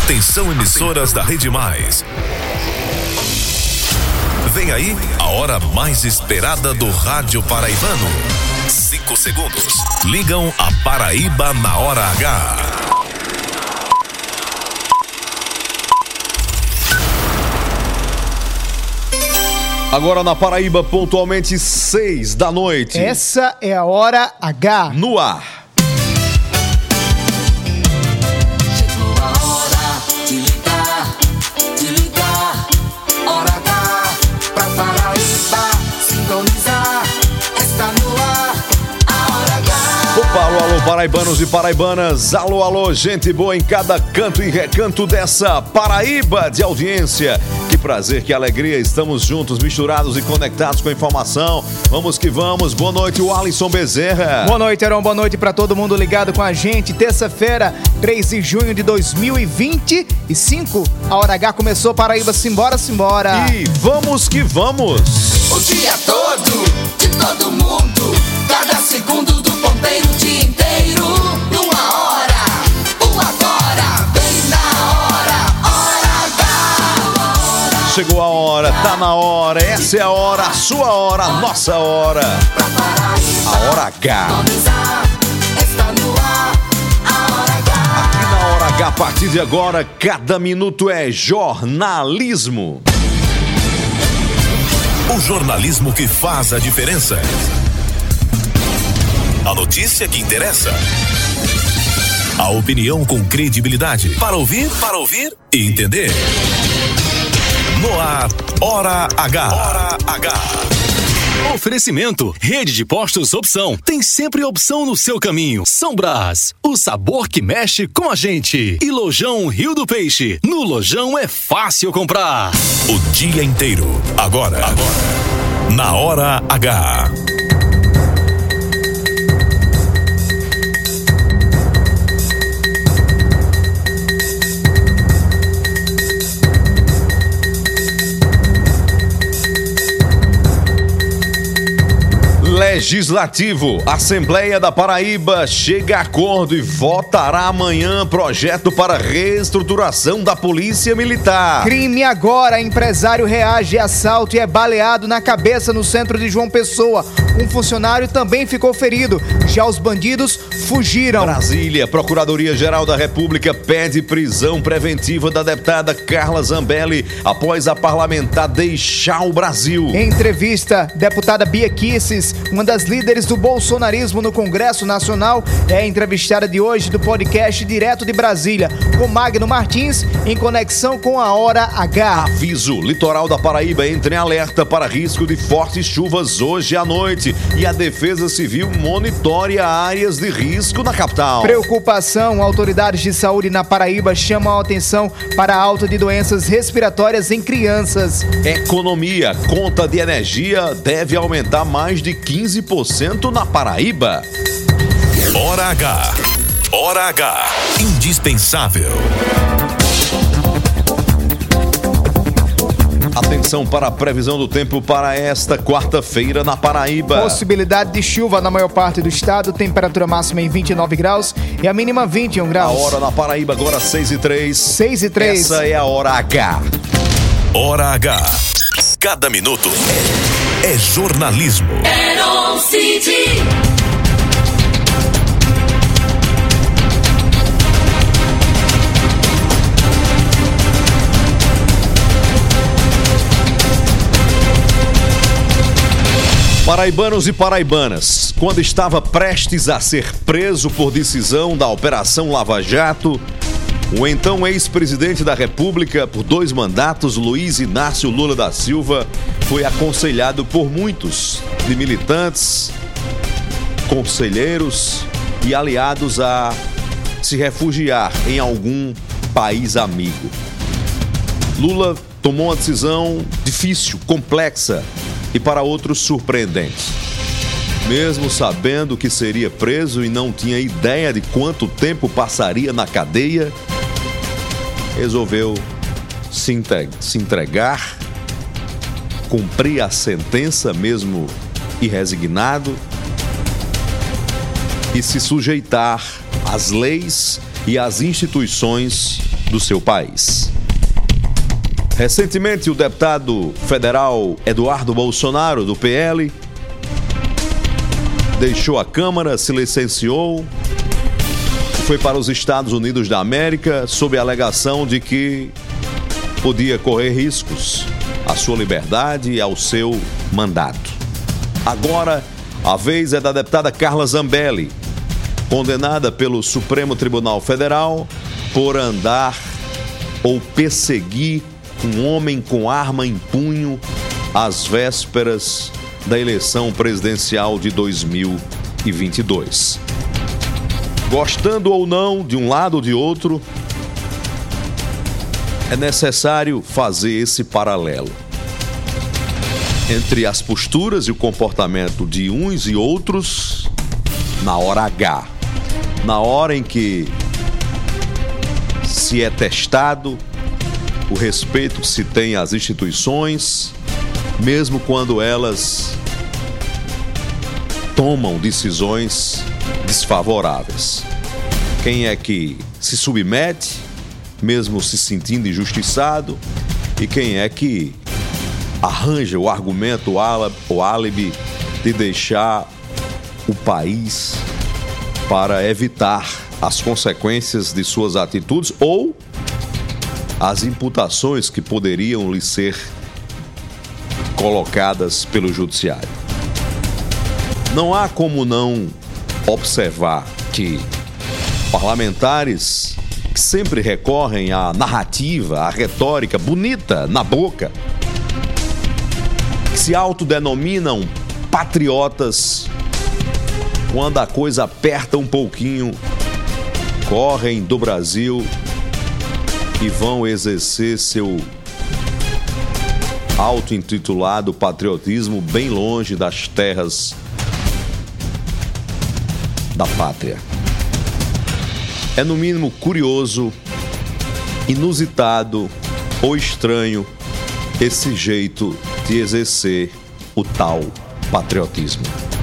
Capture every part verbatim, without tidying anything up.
Atenção, emissoras da Rede Mais. Vem aí a hora mais esperada do rádio paraibano. Cinco segundos. Ligam a Paraíba na hora H. Agora na Paraíba, pontualmente seis da noite. Essa é a hora H. No ar. Chegou a hora de ligar, de ligar. Hora H pra Paraíba sintonizar. Está no ar a hora H. Opa, alô, alô, paraibanos e paraibanas. Alô, alô, gente boa em cada canto e recanto dessa Paraíba de audiência. Que prazer, que alegria, estamos juntos, misturados e conectados com a informação. Vamos que vamos. Boa noite, o Alisson Bezerra. Boa noite, Heron. Boa noite para todo mundo ligado com a gente. Terça-feira, três de junho de dois mil e vinte e cinco. A hora H começou. Paraíba, simbora, simbora. E vamos que vamos. O dia todo, de todo mundo. Cada segundo do ponteiro, o dia inteiro. Numa hora, o agora. Bem na hora, hora H. Chegou a hora, tá na hora, essa é a hora, a sua hora, a nossa hora. A hora H. Está no ar, a hora H. Aqui na hora H, a partir de agora, cada minuto é jornalismo. O jornalismo que faz a diferença. A notícia que interessa. A opinião com credibilidade. Para ouvir, para ouvir e entender. No ar, Hora H. Hora H. Oferecimento, Rede de Postos Opção. Tem sempre opção no seu caminho. São Brás, o sabor que mexe com a gente. E Lojão Rio do Peixe. No Lojão é fácil comprar. O dia inteiro. Agora. Agora. Na Hora H. Legislativo, Assembleia da Paraíba chega a acordo e votará amanhã projeto para reestruturação da Polícia Militar. Crime agora, empresário reage a assalto e é baleado na cabeça no centro de João Pessoa. Um funcionário também ficou ferido, já os bandidos fugiram. Brasília, Procuradoria-Geral da República pede prisão preventiva da deputada Carla Zambelli após a parlamentar deixar o Brasil. Em entrevista, deputada Bia Kisses, uma das líderes do bolsonarismo no Congresso Nacional, é a entrevistada de hoje do podcast Direto de Brasília, com Magno Martins, em conexão com a Hora H. Aviso, litoral da Paraíba entra em alerta para risco de fortes chuvas hoje à noite e a Defesa Civil monitoria áreas de risco na capital. Preocupação, autoridades de saúde na Paraíba chamam a atenção para a alta de doenças respiratórias em crianças. Economia, conta de energia deve aumentar mais de quinze por cento na Paraíba. Hora H. Hora H. Indispensável. Atenção para a previsão do tempo para esta quarta-feira na Paraíba. Possibilidade de chuva na maior parte do estado, temperatura máxima em vinte e nove graus e a mínima vinte e um graus. A hora na Paraíba agora seis e três. seis e três. Essa é a Hora H. Hora H. Cada minuto é jornalismo. Heron City. Paraibanos e paraibanas, quando estava prestes a ser preso por decisão da Operação Lava Jato, o então ex-presidente da República por dois mandatos, Luiz Inácio Lula da Silva, foi aconselhado por muitos de militantes, conselheiros e aliados a se refugiar em algum país amigo. Lula tomou uma decisão difícil, complexa e para outros surpreendente. Mesmo sabendo que seria preso e não tinha ideia de quanto tempo passaria na cadeia, resolveu se entregar, cumprir a sentença mesmo irresignado e se sujeitar às leis e às instituições do seu país. Recentemente, o deputado federal Eduardo Bolsonaro, do P L, deixou a Câmara, se licenciou e foi para os Estados Unidos da América sob a alegação de que podia correr riscos à sua liberdade e ao seu mandato. Agora, a vez é da deputada Carla Zambelli, condenada pelo Supremo Tribunal Federal por andar ou perseguir um homem com arma em punho às vésperas da eleição presidencial de dois mil e vinte e dois. Gostando ou não de um lado ou de outro, é necessário fazer esse paralelo entre as posturas e o comportamento de uns e outros na hora H, na hora em que se é testado o respeito que se tem às instituições, mesmo quando elas tomam decisões desfavoráveis. Quem é que se submete, mesmo se sentindo injustiçado, e quem é que arranja o argumento, o álibi de deixar o país para evitar as consequências de suas atitudes ou as imputações que poderiam lhe ser colocadas pelo judiciário. Não há como não observar que parlamentares que sempre recorrem à narrativa, à retórica bonita na boca, que se autodenominam patriotas, quando a coisa aperta um pouquinho, correm do Brasil e vão exercer seu auto-intitulado patriotismo bem longe das terras da pátria. É no mínimo curioso, inusitado ou estranho esse jeito de exercer o tal patriotismo.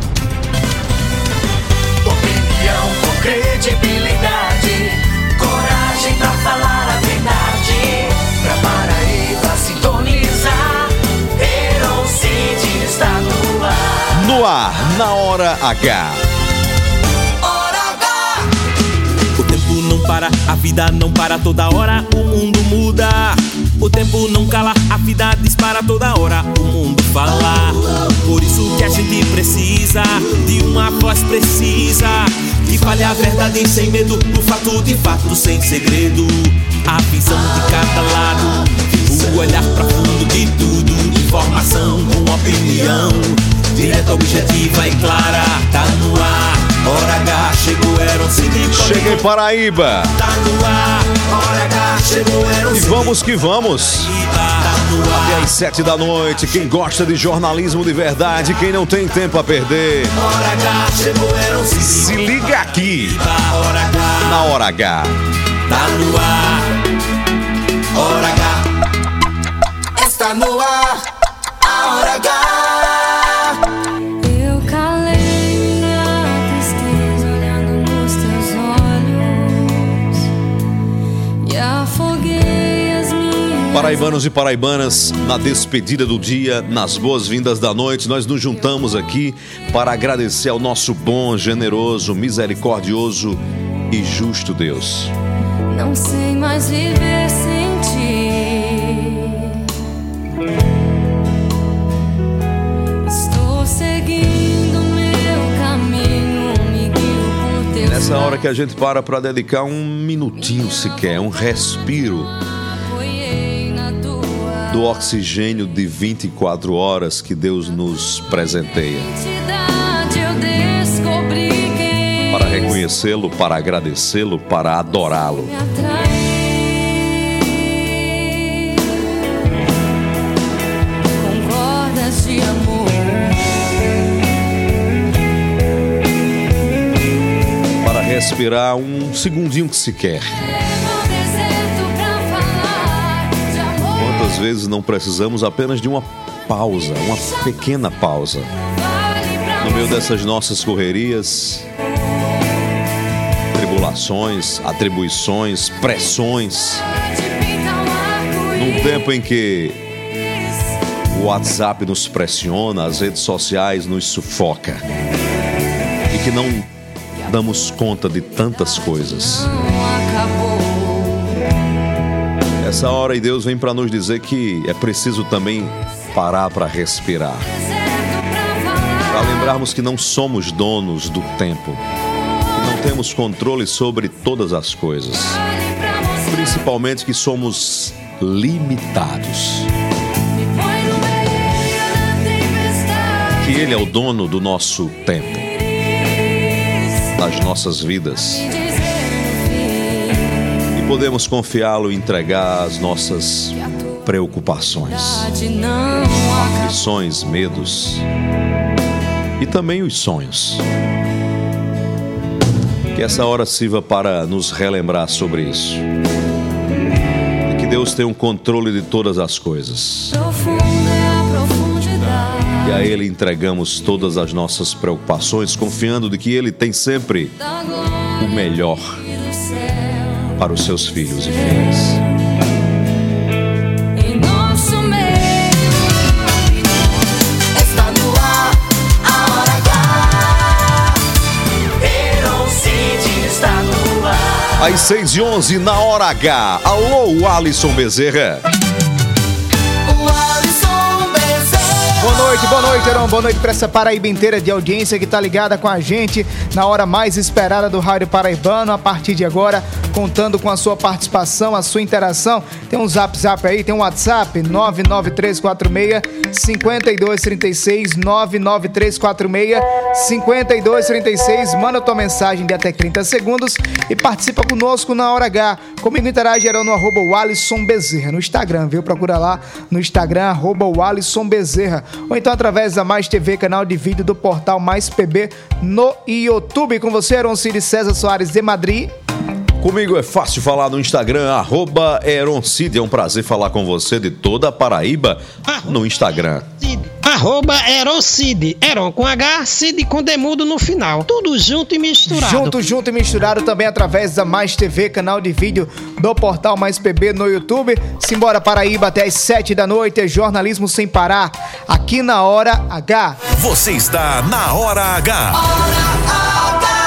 Opinião com credibilidade, coragem pra falar a verdade, pra Paraíba sintonizar, Hero City está no ar. No ar, na hora H. Hora H. O tempo não para, a vida não para, toda hora o mundo muda. O tempo não cala, a vida dispara, toda hora o mundo fala. Por isso que a gente precisa de uma voz precisa, que fale a verdade sem medo, do fato de fato sem segredo. A visão de cada lado, o olhar profundo de tudo, informação com opinião, direta, objetiva e clara. Tá no ar, hora H, chegou, era um seguinte. Cheguei Paraíba. Tá no ar, hora H, chegou, era um E vamos que vamos. Tá no ar. Até às sete da noite, quem gosta de jornalismo de verdade, quem não tem tempo a perder, Hora H, chegou, era um se liga aqui, Hora H, na hora H. tá no ar, Hora H. Está no ar, a Hora H. Eu calei minha tristeza olhando nos teus olhos e afoguei as minhas. Paraibanos e paraibanas, na despedida do dia, nas boas-vindas da noite, nós nos juntamos aqui para agradecer ao nosso bom, generoso, misericordioso e justo Deus. Não sei mais viver sem ti. Estou seguindo meu caminho, me guio por teus Nessa hora que a gente para para dedicar um minutinho sequer, um respiro apoiei na tua do oxigênio de vinte e quatro horas que Deus nos presenteia. identidade, eu descobri quem Para reconhecê-lo, para agradecê-lo, para adorá-lo. me atrai. Com cordas de amor, Para respirar um segundinho que se quer. no deserto pra falar de amor. Quantas vezes não precisamos apenas de uma pausa, uma pequena pausa. Vale pra No meio dessas nossas correrias, tribulações, manipulações, atribuições, pressões. Num tempo em que o WhatsApp nos pressiona, as redes sociais nos sufoca e que não damos conta de tantas coisas. Essa hora e Deus vem para nos dizer que é preciso também parar para respirar, para lembrarmos que não somos donos do tempo, que não temos controle sobre todas as coisas, principalmente que somos limitados, que Ele é o dono do nosso tempo, das nossas vidas, e podemos confiá-lo e entregar as nossas preocupações, aflições, medos e também os sonhos. Que essa hora sirva para nos relembrar sobre isso, e que Deus tem um controle de todas as coisas, e a Ele entregamos todas as nossas preocupações, confiando de que Ele tem sempre o melhor para os seus filhos e filhas. Às seis e onze, na hora H. Alô, Alisson Bezerra. Boa noite, boa noite, Heron. Boa noite para essa Paraíba inteira de audiência que tá ligada com a gente na hora mais esperada do Rádio Paraibano. A partir de agora, contando com a sua participação, a sua interação. Tem um zap zap aí, tem um WhatsApp, nove nove três quatro seis, cinco dois três seis, nove nove três quatro seis, cinco dois três seis. Manda tua mensagem de até trinta segundos e participa conosco na hora H. Comigo interagirão no arroba Alisson Bezerra, no Instagram, viu? Procura lá no Instagram, arroba Alisson Bezerra. Ou então através da Mais T V, canal de vídeo do portal Mais P B no YouTube. Com você, Heroncide César Soares de Madrid. Comigo é fácil falar no Instagram, arroba Heroncide. É um prazer falar com você de toda a Paraíba no Instagram. Arroba Heroncide, Heron com H, Cid com demudo no final. Tudo junto e misturado. Junto, junto e misturado também através da Mais T V, canal de vídeo do portal Mais P B no YouTube. Simbora Paraíba até as sete da noite, é jornalismo sem parar, aqui na Hora H. Você está na Hora H. Hora H.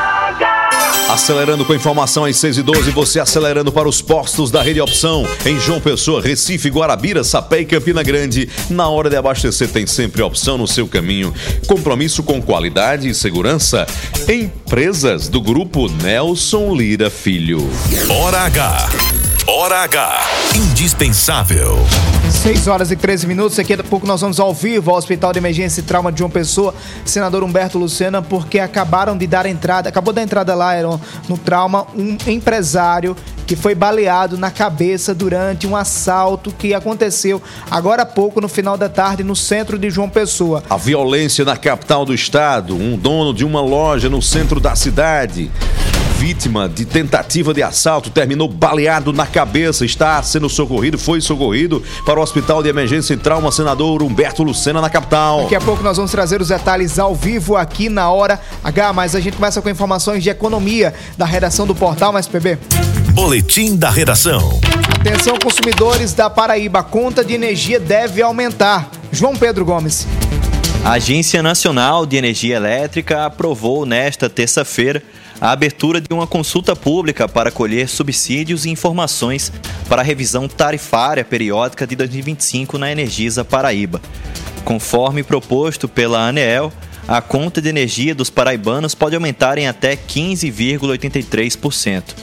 Acelerando com informação às seis e doze, você acelerando para os postos da Rede Opção em João Pessoa, Recife, Guarabira, Sapé e Campina Grande. Na hora de abastecer tem sempre opção no seu caminho. Compromisso com qualidade e segurança. Empresas do Grupo Nelson Lira Filho. Hora H. Hora H. Indispensável. seis horas e treze minutos, daqui a pouco nós vamos ao vivo ao Hospital de Emergência e Trauma de João Pessoa, senador Humberto Lucena, porque acabaram de dar entrada, acabou da entrada lá, Heron, no trauma, um empresário que foi baleado na cabeça durante um assalto que aconteceu agora há pouco, no final da tarde, no centro de João Pessoa. A violência na capital do estado, um dono de uma loja no centro da cidade, vítima de tentativa de assalto, terminou baleado na cabeça, está sendo socorrido, foi socorrido para o Hospital de Emergência e Trauma, senador Humberto Lucena, na capital. Daqui a pouco nós vamos trazer os detalhes ao vivo aqui na Hora H, mas a gente começa com informações de economia da redação do portal Mais P B. Boletim da redação. Atenção, consumidores da Paraíba, a conta de energia deve aumentar. João Pedro Gomes. A Agência Nacional de Energia Elétrica aprovou nesta terça-feira a abertura de uma consulta pública para colher subsídios e informações para a revisão tarifária periódica de dois mil e vinte e cinco na Energisa Paraíba. Conforme proposto pela ANEEL, a conta de energia dos paraibanos pode aumentar em até quinze vírgula oitenta e três por cento.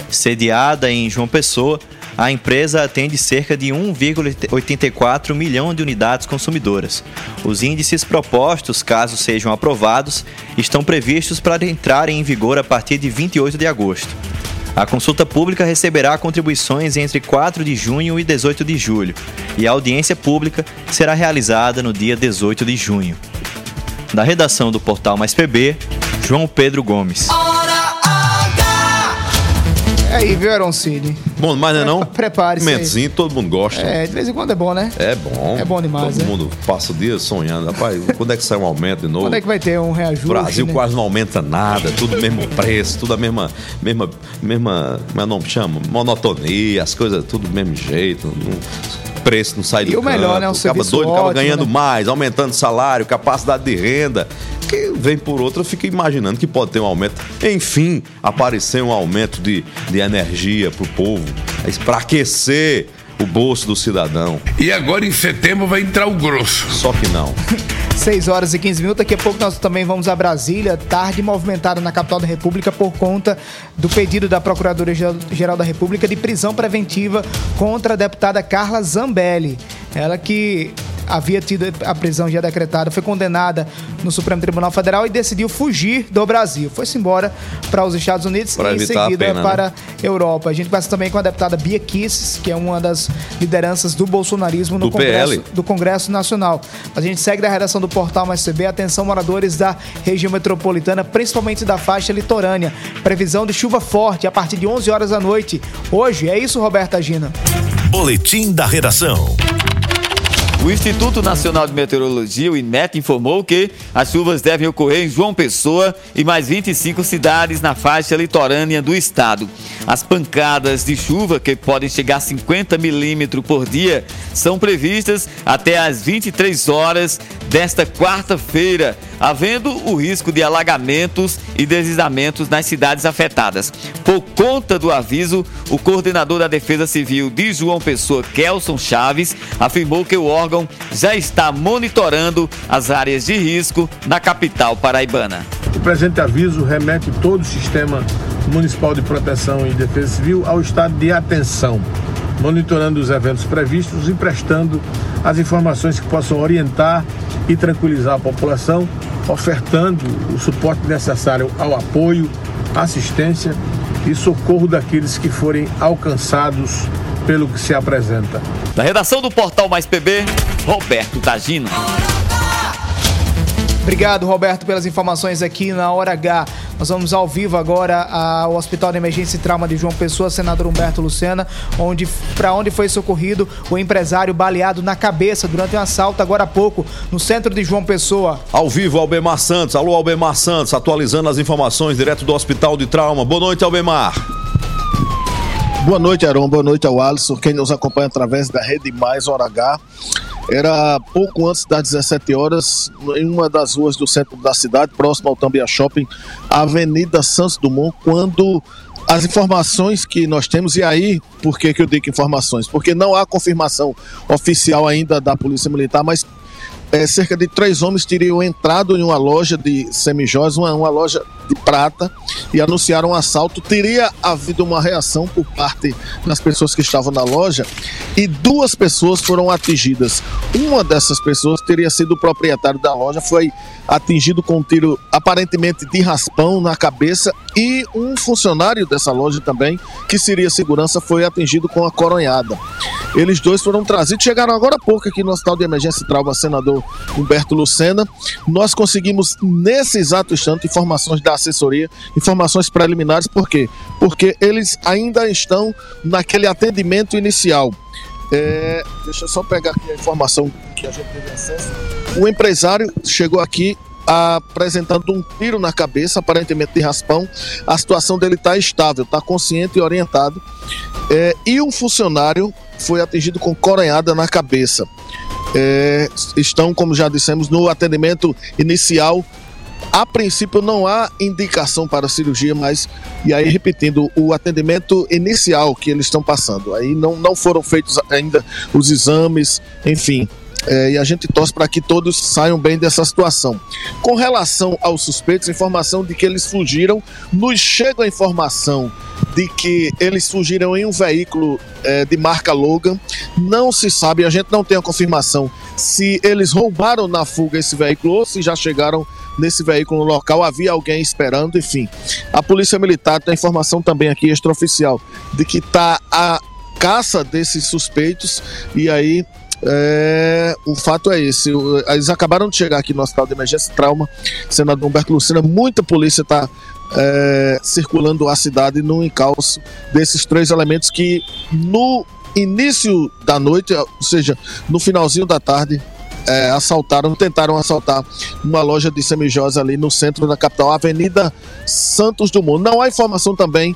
Sediada em João Pessoa, a empresa atende cerca de um vírgula oitenta e quatro milhão de unidades consumidoras. Os índices propostos, caso sejam aprovados, estão previstos para entrarem em vigor a partir de vinte e oito de agosto. A consulta pública receberá contribuições entre quatro de junho e dezoito de julho, e a audiência pública será realizada no dia dezoito de junho. Da redação do portal Mais P B, João Pedro Gomes. É aí, viu, Aroncini? Bom, mas não é não? Prepare-se. Mentezinho, todo mundo gosta. É, de vez em quando é bom, né? É bom. É bom demais, Todo né? mundo passa o dia sonhando. Rapaz, quando é que sai um aumento de novo? Quando é que vai ter um reajuste? O Brasil né? quase não aumenta nada, tudo o mesmo preço, tudo a mesma, mesma, mesma, como é o nome que chama? Monotonia, as coisas tudo do mesmo jeito, não, preço não sai do E o melhor, canto, né? Um acaba serviço doido, acaba ótimo, ganhando né? mais, aumentando salário, capacidade de renda, que vem por outra, eu fico imaginando que pode ter um aumento, enfim, aparecer um aumento de, de energia pro povo, para aquecer o bolso do cidadão. E agora em setembro vai entrar o grosso. Só que não. seis horas e quinze minutos, daqui a pouco nós também vamos a Brasília, tarde movimentada na capital da República por conta do pedido da Procuradoria-Geral da República de prisão preventiva contra a deputada Carla Zambelli. Ela que havia tido a prisão já decretada, foi condenada no Supremo Tribunal Federal e decidiu fugir do Brasil. Foi-se embora para os Estados Unidos pra e em evitar a seguida pena, para né? a Europa. A gente conversa também com a deputada Bia Kicis, que é uma das lideranças do bolsonarismo no Do P L. Congresso, do Congresso Nacional. A gente segue da redação do Portal Mais C B. Atenção, moradores da região metropolitana, principalmente da faixa litorânea. Previsão de chuva forte a partir de onze horas da noite. Hoje, é isso, Roberta Gina? Boletim da Redação. O Instituto Nacional de Meteorologia, o INMET, informou que as chuvas devem ocorrer em João Pessoa e mais vinte e cinco cidades na faixa litorânea do estado. As pancadas de chuva, que podem chegar a cinquenta milímetros por dia, são previstas até às vinte e três horas desta quarta-feira, havendo o risco de alagamentos e deslizamentos nas cidades afetadas. Por conta do aviso, o coordenador da Defesa Civil de João Pessoa, Kelson Chaves, afirmou que o órgão já está monitorando as áreas de risco na capital paraibana. O presente aviso remete todo o Sistema Municipal de Proteção e Defesa Civil ao estado de atenção, monitorando os eventos previstos e prestando as informações que possam orientar e tranquilizar a população, ofertando o suporte necessário ao apoio, assistência e socorro daqueles que forem alcançados pelo que se apresenta. Da redação do Portal Mais P B, Roberto Tagino. Obrigado, Roberto, pelas informações aqui na Hora H. Nós vamos ao vivo agora ao Hospital de Emergência e Trauma de João Pessoa, senador Humberto Lucena, onde, para onde foi socorrido o empresário baleado na cabeça durante um assalto agora há pouco, no centro de João Pessoa. Ao vivo, Albemar Santos. Alô, Albemar Santos, atualizando as informações direto do Hospital de Trauma. Boa noite, Albemar. Boa noite, Aron. Boa noite ao Alisson, quem nos acompanha através da Rede Mais Hora H. Era pouco antes das dezessete horas, em uma das ruas do centro da cidade, próximo ao Tambia Shopping, a Avenida Santos Dumont, quando as informações que nós temos, e aí, por que que eu digo informações? Porque não há confirmação oficial ainda da Polícia Militar, mas é, cerca de três homens teriam entrado em uma loja de semijóias, uma, uma loja de prata, e anunciaram um assalto. Teria havido uma reação por parte das pessoas que estavam na loja e duas pessoas foram atingidas. Uma dessas pessoas teria sido o proprietário da loja, foi atingido com um tiro aparentemente de raspão na cabeça, e um funcionário dessa loja também, que seria segurança, foi atingido com a coronhada. Eles dois foram trazidos, chegaram agora há pouco aqui no Hospital de Emergência e Trauma, senador Humberto Lucena. Nós conseguimos nesse exato instante informações da assessoria, informações preliminares. Por quê? Porque eles ainda estão naquele atendimento inicial. É, deixa eu só pegar aqui a informação que a gente teve acesso. O empresário chegou aqui apresentando um tiro na cabeça, aparentemente de raspão. A situação dele está estável, está consciente e orientado. É, e um funcionário foi atingido com coronhada na cabeça. É, estão, como já dissemos, no atendimento inicial. A princípio não há indicação para cirurgia, mas, e aí repetindo, o atendimento inicial que eles estão passando, aí não, não foram feitos ainda os exames, enfim, é, e a gente torce para que todos saiam bem dessa situação. Com relação aos suspeitos, informação de que eles fugiram, nos chega a informação de que eles fugiram em um veículo é, de marca Logan. Não se sabe, a gente não tem a confirmação se eles roubaram na fuga esse veículo ou se já chegaram nesse veículo no local, havia alguém esperando, enfim. A Polícia Militar tem informação também aqui, extraoficial, de que está a caça desses suspeitos, e aí é, o fato é esse. Eles acabaram de chegar aqui no Hospital de Emergência e Trauma, senador Humberto Lucena, muita polícia está é, circulando a cidade no encalço desses três elementos que no início da noite, ou seja, no finalzinho da tarde, é, assaltaram, tentaram assaltar uma loja de semijoias ali no centro da capital, Avenida Santos Dumont. Não há informação também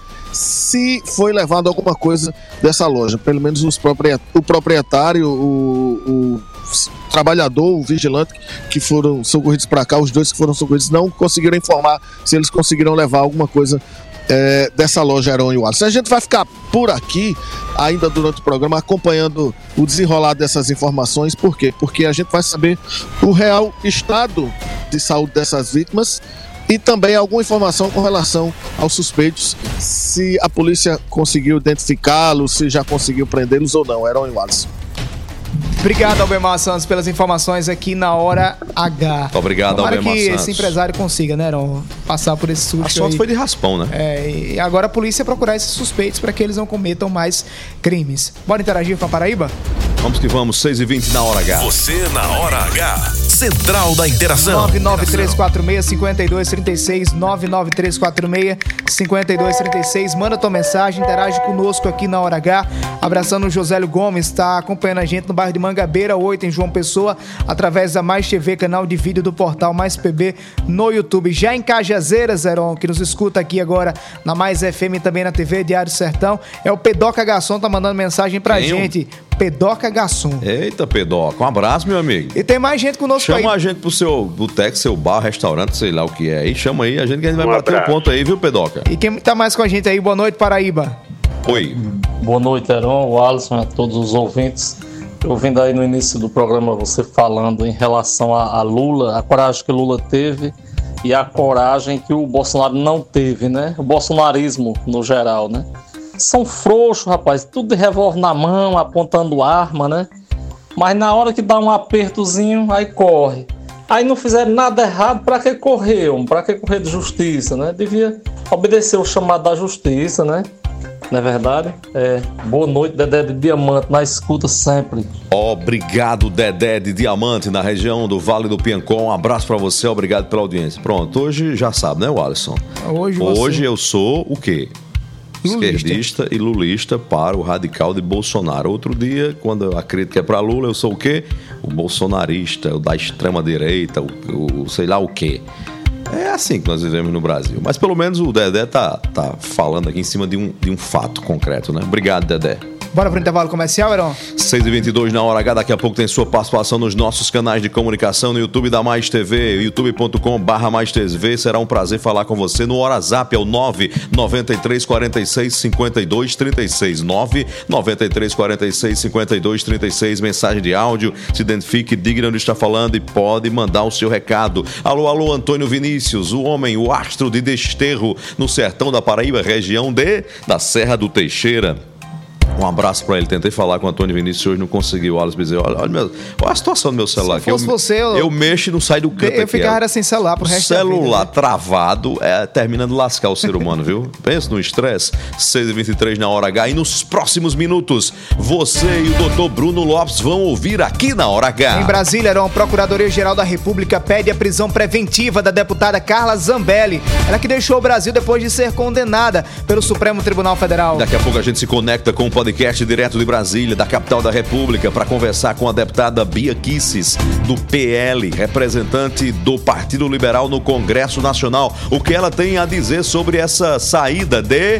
se foi levado alguma coisa dessa loja, pelo menos os propriet- o proprietário, o, o trabalhador, o vigilante que foram socorridos para cá, os dois que foram socorridos, não conseguiram informar se eles conseguiram levar alguma coisa é, dessa loja Heron e Wallace. A gente vai ficar por aqui ainda durante o programa acompanhando o desenrolar dessas informações. Por quê? Porque a gente vai saber o real estado de saúde dessas vítimas e também alguma informação com relação aos suspeitos, se a polícia conseguiu identificá-los, se já conseguiu prendê-los ou não. Heron e Wallace. Obrigado, Albemar Santos, pelas informações aqui na Hora H. Obrigado, Tomara Albemar que Santos. esse empresário consiga, né, Heron, passar por esse susto. A sorte aí. foi de raspão, né? É, e agora a polícia procurar esses suspeitos para que eles não cometam mais crimes. Bora interagir com a Paraíba? Vamos que vamos, seis e vinte na Hora H. Você na Hora H. Central da Interação. nove nove três quatro seis, cinco dois três seis, nove nove três quatro seis, cinco dois três seis. Manda tua mensagem, interage conosco aqui na Hora H. Abraçando o Josélio Gomes, está acompanhando a gente no bairro de Mangabeira oito, em João Pessoa, através da Mais T V, canal de vídeo do portal Mais P B no YouTube. Já em Cajazeiras, Heron, que nos escuta aqui agora na Mais F M e também na T V Diário Sertão, é o Pedoca Garçom, tá mandando mensagem pra Quem? gente. Pedoca Garçom. Eita, Pedoca, um abraço, meu amigo. E tem mais gente conosco Chama aí. a gente pro seu boteco, seu bar, restaurante, sei lá o que é aí. Chama aí, a gente que a gente vai Um bater o abraço. ponto aí, viu, Pedoca? E quem tá mais com a gente aí? Boa noite, Paraíba. Oi. Boa noite, Heron, o Alisson, a todos os ouvintes. Eu vendo aí no início do programa você falando em relação a, a Lula, a coragem que Lula teve e a coragem que o Bolsonaro não teve, né? O bolsonarismo no geral, né? São frouxos, rapaz, tudo de revólver na mão, apontando arma, né? Mas na hora que dá um apertozinho, aí corre. Aí não fizeram nada errado, pra que correr, homem? Pra que correr de justiça, né? Devia obedecer o chamado da justiça, né? Não é verdade? É. Boa noite, Dedé de Diamante, na escuta sempre. Obrigado, Dedé de Diamante, na região do Vale do Piancó. Um abraço pra você, obrigado pela audiência. Pronto, hoje já sabe, né, Alisson? Hoje você... Hoje eu sou o quê? Lulista. Esquerdista e lulista para o radical de Bolsonaro. Outro dia, quando a crítica é para Lula, eu sou o quê? O bolsonarista, o da extrema-direita, o, o sei lá o quê. É assim que nós vivemos no Brasil. Mas pelo menos o Dedé tá, tá falando aqui em cima de um, de um fato concreto, né? Obrigado, Dedé. Bora pro intervalo comercial, Heron? seis e vinte e dois na Hora H, daqui a pouco tem sua participação nos nossos canais de comunicação no YouTube da Mais T V, youtube ponto com barra Mais T V. Será um prazer falar com você no WhatsApp, é o nove nove três quatro seis, cinco dois três seis, nove nove três quatro seis, cinco dois três seis, mensagem de áudio, se identifique, diga de onde está falando e pode mandar o seu recado. Alô, alô, Antônio Vinícius, o homem, o astro de Desterro, no sertão da Paraíba, região de da Serra do Teixeira. Um abraço pra ele. Tentei falar com o Antônio Vinícius hoje, não consegui. O Alice Bezerra, olha, olha, meu, olha a situação do meu celular. Se fosse eu, você, eu- eu mexo e não sai do canto. Eu aqui, ficava ó. sem celular pro O resto da vida, celular né? travado é, termina de lascar o ser humano, viu? Pensa no estresse. seis e vinte e três na Hora H. E nos próximos minutos, você e o doutor Bruno Lopes vão ouvir aqui na Hora H. Em Brasília, Heron, Procuradoria-Geral da República pede a prisão preventiva da deputada Carla Zambelli. Ela que deixou o Brasil depois de ser condenada pelo Supremo Tribunal Federal. Daqui a pouco a gente se conecta com o podcast direto de Brasília, da capital da República, para conversar com a deputada Bia Kicis, do P L, representante do Partido Liberal no Congresso Nacional. O que ela tem a dizer sobre essa saída de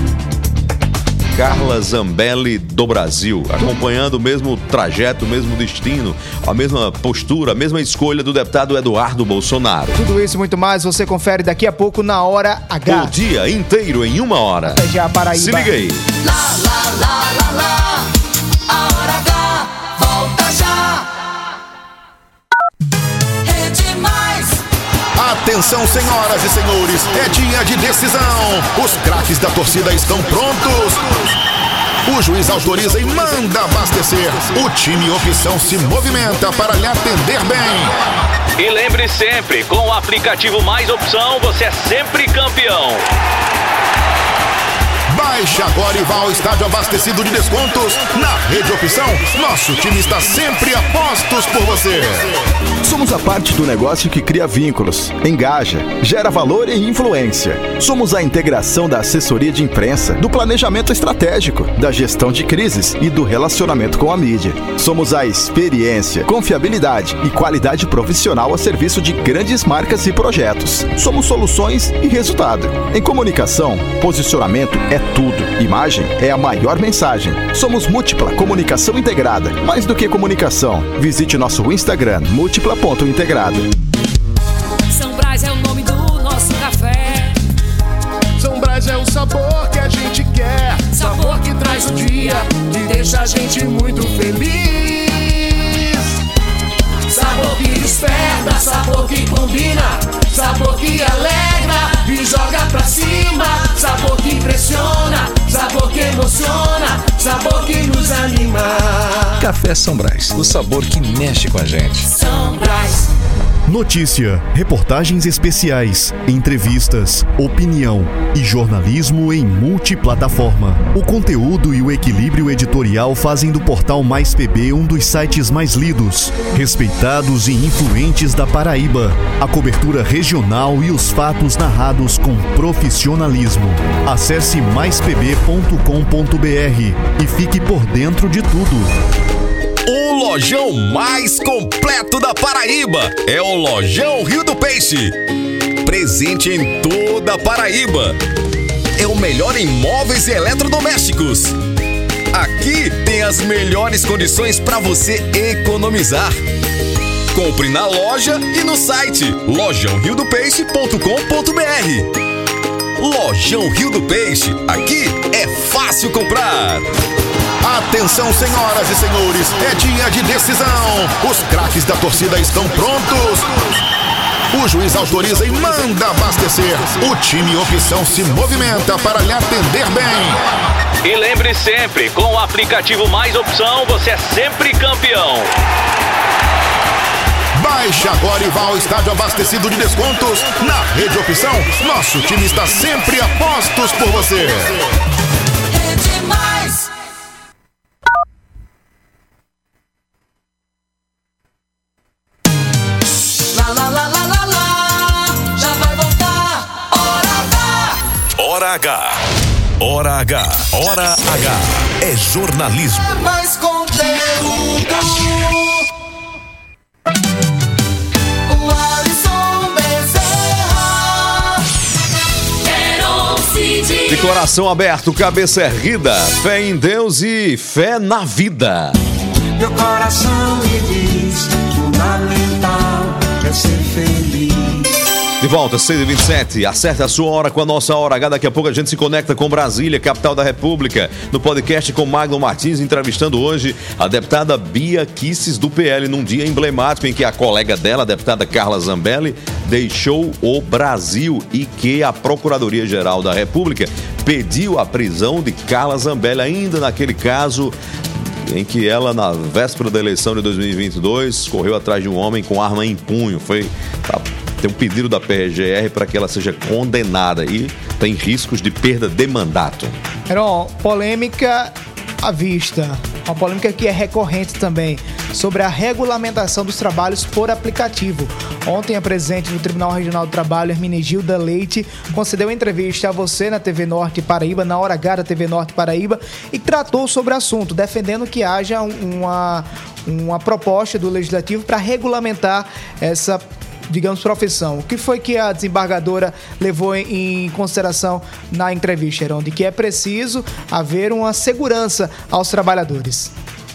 Carla Zambelli do Brasil, acompanhando o mesmo trajeto, o mesmo destino, a mesma postura, a mesma escolha do deputado Eduardo Bolsonaro. Tudo isso e muito mais você confere daqui a pouco na Hora H. O dia inteiro em uma hora. Até já, Paraíba. Se liga aí. Lá, lá, lá, lá, lá. A Hora H volta já. Rede Mais. Atenção, senhoras e senhores, é dia de decisão. Os craques da torcida estão prontos. O juiz autoriza e manda abastecer. O time opção se movimenta para lhe atender bem. E lembre sempre, com o aplicativo Mais Opção, você é sempre campeão. Baixe agora e vá ao estádio abastecido de descontos. Na Rede Opção, nosso time está sempre a postos por você. Somos a parte do negócio que cria vínculos, engaja, gera valor e influência. Somos a integração da assessoria de imprensa, do planejamento estratégico, da gestão de crises e do relacionamento com a mídia. Somos a experiência, confiabilidade e qualidade profissional a serviço de grandes marcas e projetos. Somos soluções e resultado. Em comunicação, posicionamento é tudo. Imagem é a maior mensagem. Somos Múltipla Comunicação Integrada. Mais do que comunicação, visite nosso Instagram, múltipla ponto integrada. São Brás é o nome do nosso café. São Brás é o sabor que a gente quer. Sabor que traz o dia e deixa a gente muito feliz. Sabor que desperta, sabor que combina, sabor que alegra e joga pra cima. Sabor que impressiona, sabor que emociona, sabor que nos anima. Café São Brás, o sabor que mexe com a gente. São Brás. Notícia, reportagens especiais, entrevistas, opinião e jornalismo em multiplataforma. O conteúdo e o equilíbrio editorial fazem do portal Mais P B um dos sites mais lidos, respeitados e influentes da Paraíba. A cobertura regional e os fatos narrados com profissionalismo. Acesse mais p b ponto com ponto b r e fique por dentro de tudo. O lojão mais completo da Paraíba é o Lojão Rio do Peixe. Presente em toda a Paraíba. É o melhor em móveis e eletrodomésticos. Aqui tem as melhores condições para você economizar. Compre na loja e no site lojão rio do peixe ponto com ponto b r. Lojão Rio do Peixe. Aqui é fácil comprar. Atenção, senhoras e senhores, é dia de decisão. Os craques da torcida estão prontos. O juiz autoriza e manda abastecer. O time Opção se movimenta para lhe atender bem. E lembre sempre, com o aplicativo Mais Opção, você é sempre campeão. Baixe agora e vá ao estádio abastecido de descontos. Na Rede Opção, nosso time está sempre a postos por você. Rede Mais. Lá, lá, lá, lá, lá, lá. Já vai voltar. Hora H. Hora H. Hora H. É jornalismo. É mais conteúdo. O Alisson Bezerra. De coração aberto, cabeça erguida, fé em Deus e fé na vida. Meu coração me diz, fundamental é ser feliz. De volta, seis e vinte e sete, acerte a sua hora com a nossa Hora H. Daqui a pouco a gente se conecta com Brasília, capital da República, no podcast com Magno Martins, entrevistando hoje a deputada Bia Kicis do P L, num dia emblemático em que a colega dela, a deputada Carla Zambelli, deixou o Brasil e que a Procuradoria-Geral da República pediu a prisão de Carla Zambelli, ainda naquele caso em que ela, na véspera da eleição de dois mil e vinte e dois, correu atrás de um homem com arma em punho. Foi... Tá, tem um pedido da P R G R para que ela seja condenada e tem riscos de perda de mandato. Heron, polêmica à vista. Uma polêmica que é recorrente também sobre a regulamentação dos trabalhos por aplicativo. Ontem, a presidente do Tribunal Regional do Trabalho, Hermenegilda Leite, concedeu entrevista a você na T V Norte Paraíba, na Hora H da T V Norte Paraíba, e tratou sobre o assunto, defendendo que haja uma, uma proposta do Legislativo para regulamentar essa, digamos, profissão. O que foi que a desembargadora levou em consideração na entrevista, Heron? De que é preciso haver uma segurança aos trabalhadores.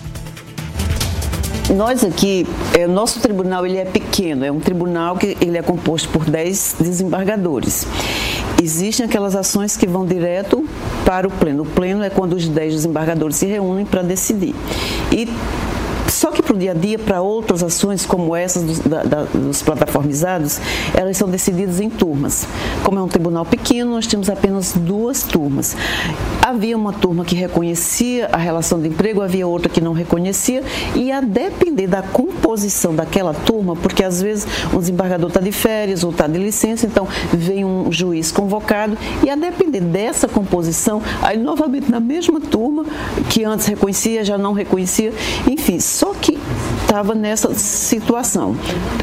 Nós aqui, é, nosso tribunal ele é pequeno, é um tribunal que ele é composto por dez desembargadores. Existem aquelas ações que vão direto para o pleno. O pleno é quando os dez desembargadores se reúnem para decidir. E Só que para o dia a dia, para outras ações como essas dos, da, da, dos plataformizados, elas são decididas em turmas. Como é um tribunal pequeno, nós tínhamos apenas duas turmas. Havia uma turma que reconhecia a relação de emprego, havia outra que não reconhecia, e a depender da composição daquela turma, porque às vezes um desembargador está de férias ou está de licença, então vem um juiz convocado, e a depender dessa composição, aí novamente na mesma turma, que antes reconhecia, já não reconhecia, enfim, só que estava nessa situação.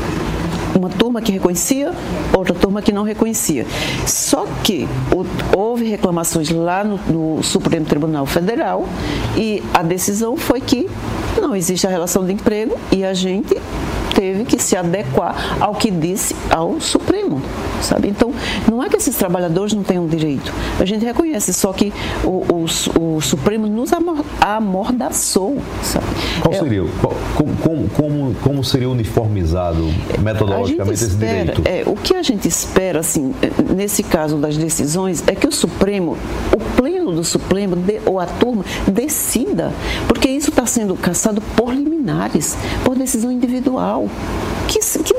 Uma turma que reconhecia, outra turma que não reconhecia. Só que o, houve reclamações lá no, no Supremo Tribunal Federal e a decisão foi que não existe a relação de emprego e a gente teve que se adequar ao que disse ao Supremo, sabe? Então, não é que esses trabalhadores não tenham direito. A gente reconhece, só que o, o, o Supremo nos amor, amordaçou, sabe? Qual é, seria? Qual, como, como, como seria uniformizado metodologicamente esse espera, direito? É, o que a gente espera, assim, nesse caso das decisões, é que o Supremo, o pleno do Supremo, de, ou a turma, decida, porque isso está sendo cassado por liminares, por decisão individual. Que, que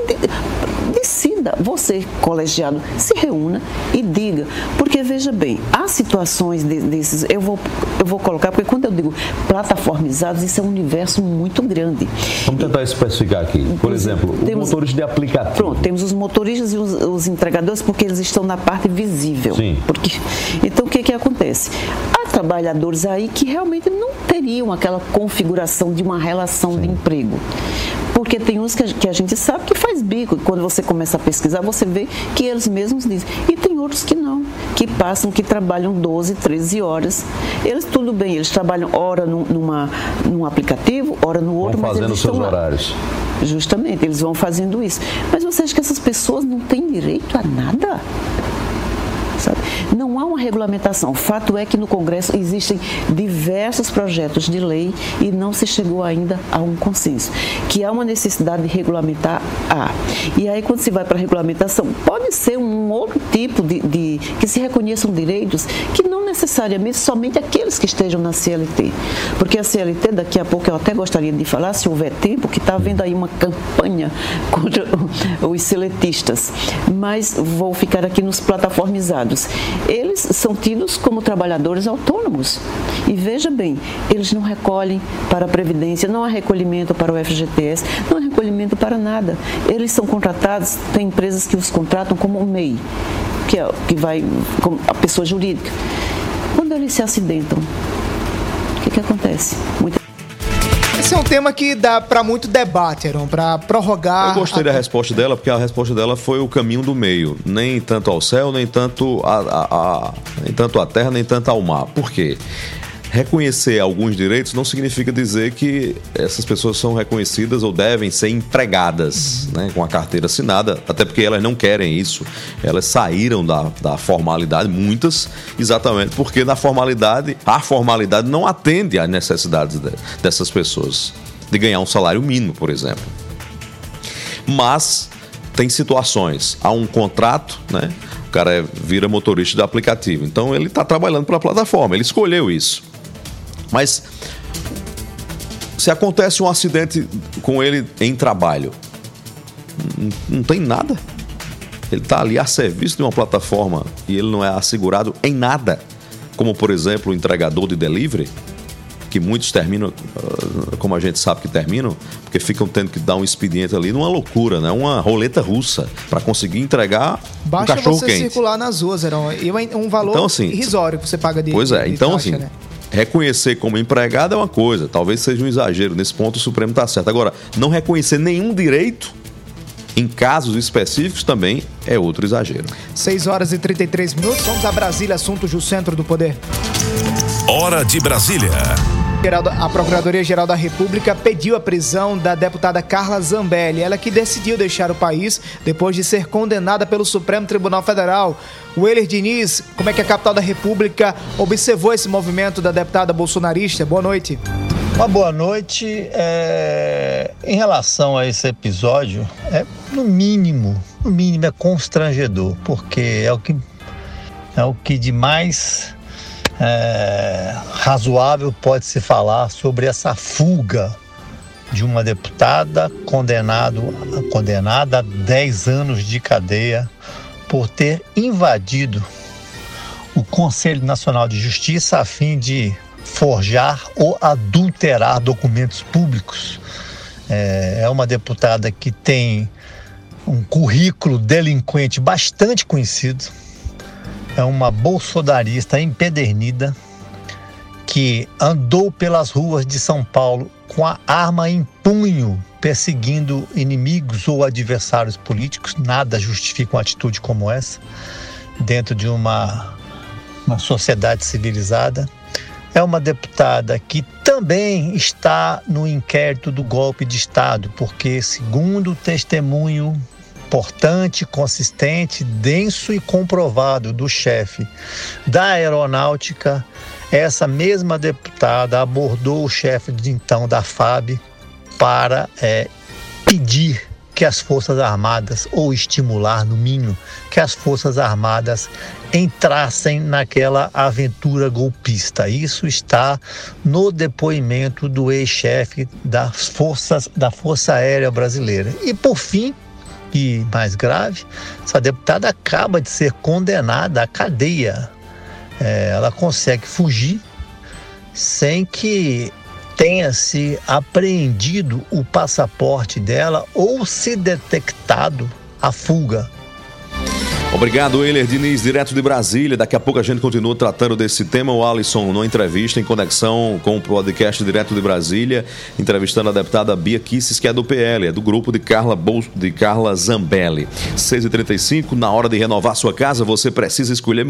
decida, você, colegiado, se reúna e diga, porque veja bem, há situações de, desses, eu vou, eu vou colocar, porque quando eu digo plataformizados, isso é um universo muito grande. Vamos tentar e, especificar aqui, por exemplo, temos, os motores de aplicativo. Pronto, temos os motoristas e os, os entregadores, porque eles estão na parte visível. Sim. Porque, então, o que que acontece? Há trabalhadores aí que realmente não teriam aquela configuração de uma relação Sim. de emprego. Porque tem uns que a, que a gente sabe que faz bico. Quando você começa a pesquisar, você vê que eles mesmos dizem. E tem outros que não, que passam, que trabalham doze, treze horas. Eles, tudo bem, eles trabalham hora num, numa, num aplicativo, hora no outro. Vão fazendo mas eles seus estão horários. Lá. Justamente, eles vão fazendo isso. Mas você acha que essas pessoas não têm direito a nada? Sabe? Não há uma regulamentação. O fato é que no Congresso existem diversos projetos de lei e não se chegou ainda a um consenso. Que há uma necessidade de regulamentar, há. E aí, quando se vai para a regulamentação, pode ser um outro tipo de, de... que se reconheçam direitos que não necessariamente somente aqueles que estejam na C L T. Porque a C L T, daqui a pouco eu até gostaria de falar, se houver tempo, que está havendo aí uma campanha contra os seletistas. Mas vou ficar aqui nos plataformizados. Eles são tidos como trabalhadores autônomos. E veja bem, eles não recolhem para a Previdência, não há recolhimento para o F G T S, não há recolhimento para nada. Eles são contratados, tem empresas que os contratam como o M E I, que, é, que vai como a pessoa jurídica. Quando eles se acidentam, o que, que acontece? Muita Esse é um tema que dá para muito debate, Heron, para prorrogar. Eu gostei a... da resposta dela, porque a resposta dela foi o caminho do meio. Nem tanto ao céu, nem tanto a, a, a, nem tanto à terra, nem tanto ao mar. Por quê? Reconhecer alguns direitos não significa dizer que essas pessoas são reconhecidas ou devem ser empregadas, né, com a carteira assinada, até porque elas não querem isso. Elas saíram da, da formalidade, muitas, exatamente porque na formalidade, a formalidade não atende às necessidades de, dessas pessoas, de ganhar um salário mínimo, por exemplo. Mas tem situações, há um contrato, né? O cara é, vira motorista de aplicativo, então ele está trabalhando pela plataforma, ele escolheu isso. Mas se acontece um acidente com ele em trabalho, não, não tem nada. Ele está ali a serviço de uma plataforma e ele não é assegurado em nada. Como, por exemplo, o entregador de delivery, que muitos terminam, como a gente sabe que terminam, porque ficam tendo que dar um expediente ali numa loucura, né? Uma roleta russa para conseguir entregar Basta um cachorro você quente. circular nas ruas, Heron, e um valor então, assim, irrisório que você paga de Pois é, de, de então taxa, assim... né? Reconhecer como empregado é uma coisa, talvez seja um exagero. Nesse ponto o Supremo está certo. Agora, não reconhecer nenhum direito em casos específicos também é outro exagero. seis horas e trinta e três minutos, vamos a Brasília, assuntos do Centro do Poder. Hora de Brasília. A Procuradoria-Geral da República pediu a prisão da deputada Carla Zambelli, ela que decidiu deixar o país depois de ser condenada pelo Supremo Tribunal Federal. O Euler Diniz, como é que a capital da República observou esse movimento da deputada bolsonarista? Boa noite. Uma boa noite. É... Em relação a esse episódio, é no mínimo, no mínimo é constrangedor, porque é o que, é o que de mais... É, razoável pode-se falar sobre essa fuga de uma deputada condenado, condenada a dez anos de cadeia por ter invadido o Conselho Nacional de Justiça a fim de forjar ou adulterar documentos públicos. É uma deputada que tem um currículo delinquente bastante conhecido, é uma bolsonarista empedernida que andou pelas ruas de São Paulo com a arma em punho, perseguindo inimigos ou adversários políticos. Nada justifica uma atitude como essa dentro de uma, uma sociedade civilizada. É uma deputada que também está no inquérito do golpe de Estado, porque, segundo o testemunho importante, consistente, denso e comprovado do chefe da Aeronáutica, essa mesma deputada abordou o chefe de então da F A B para é, pedir que as Forças Armadas, ou estimular no mínimo, que as Forças Armadas entrassem naquela aventura golpista. Isso está no depoimento do ex-chefe das forças, da Força Aérea Brasileira. E por fim, e mais grave, essa deputada acaba de ser condenada à cadeia. É, ela consegue fugir sem que tenha se apreendido o passaporte dela ou se detectado a fuga. Obrigado, Euler Diniz, direto de Brasília. Daqui a pouco a gente continua tratando desse tema. O Alisson, numa entrevista em conexão com o podcast Direto de Brasília, entrevistando a deputada Bia Kicis, que é do P L, é do grupo de Carla, Bol... de Carla Zambelli. seis e trinta e cinco, na hora de renovar sua casa, você precisa escolher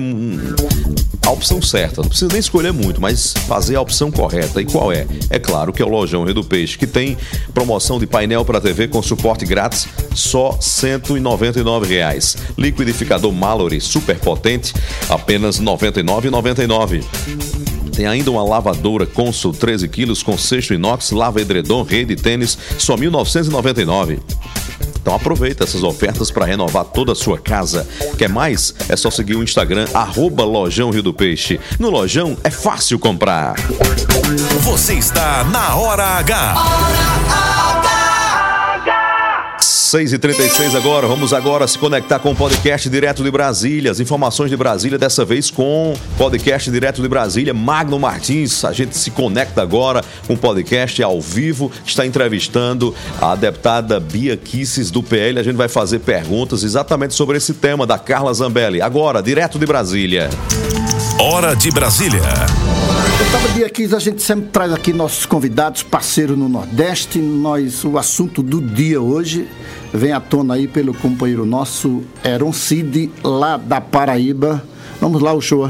a opção certa. Não precisa nem escolher muito, mas fazer a opção correta. E qual é? É claro que é o Lojão Rio do Peixe, que tem promoção de painel para T V com suporte grátis, só cento e noventa e nove reais. Liquidificador Mallory super potente, apenas noventa e nove reais e noventa e nove centavos. Tem ainda uma lavadora Consul treze quilos com cesto inox, lava edredom, rede, tênis, só mil novecentos e noventa e nove reais. Então aproveita essas ofertas para renovar toda a sua casa. Quer mais? É só seguir o Instagram, arroba Lojão Rio do Peixe. No Lojão é fácil comprar. Você está na Hora H. seis e trinta e seis agora, vamos agora se conectar com o podcast Direto de Brasília, as informações de Brasília, dessa vez com o podcast Direto de Brasília, Magno Martins. A gente se conecta agora com o podcast ao vivo, está entrevistando a deputada Bia Kicis do P L. A gente vai fazer perguntas exatamente sobre esse tema da Carla Zambelli. Agora, Direto de Brasília. Hora de Brasília. Deputada Bia Kicis, a gente sempre traz aqui nossos convidados, parceiro no Nordeste. Nós, o assunto do dia hoje vem à tona aí pelo companheiro nosso, Heron Cid, lá da Paraíba. Vamos lá, Uchoa.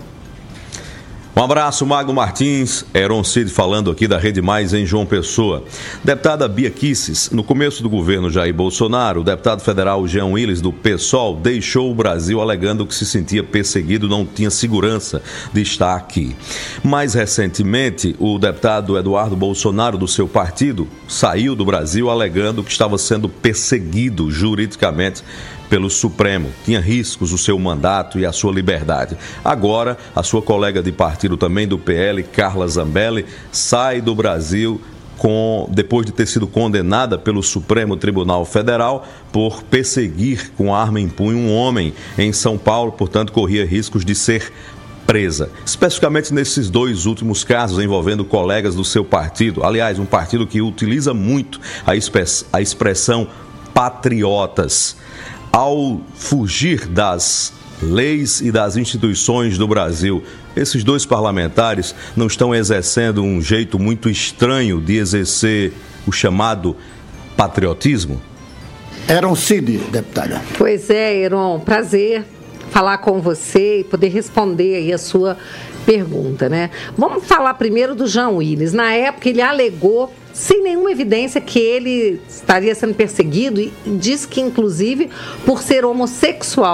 Um abraço, Magno Martins, Heron Cid falando aqui da Rede Mais em João Pessoa. Deputada Bia Kicis, no começo do governo Jair Bolsonaro, o deputado federal Jean Willis do PSOL deixou o Brasil alegando que se sentia perseguido, não tinha segurança de estar aqui. Mais recentemente, o deputado Eduardo Bolsonaro do seu partido saiu do Brasil alegando que estava sendo perseguido juridicamente pelo Supremo. Tinha riscos o seu mandato e a sua liberdade. Agora, a sua colega de partido também do P L, Carla Zambelli, sai do Brasil com, depois de ter sido condenada pelo Supremo Tribunal Federal por perseguir com arma em punho um homem em São Paulo, portanto, corria riscos de ser presa. Especificamente nesses dois últimos casos envolvendo colegas do seu partido. Aliás, um partido que utiliza muito a, express, a expressão patriotas. Ao fugir das leis e das instituições do Brasil, esses dois parlamentares não estão exercendo um jeito muito estranho de exercer o chamado patriotismo? Heron Cid, deputada. Pois é, Heron, prazer falar com você e poder responder aí a sua pergunta, né? Vamos falar primeiro do Jean Willis. Na época ele alegou, sem nenhuma evidência, que ele estaria sendo perseguido e diz que, inclusive, por ser homossexual,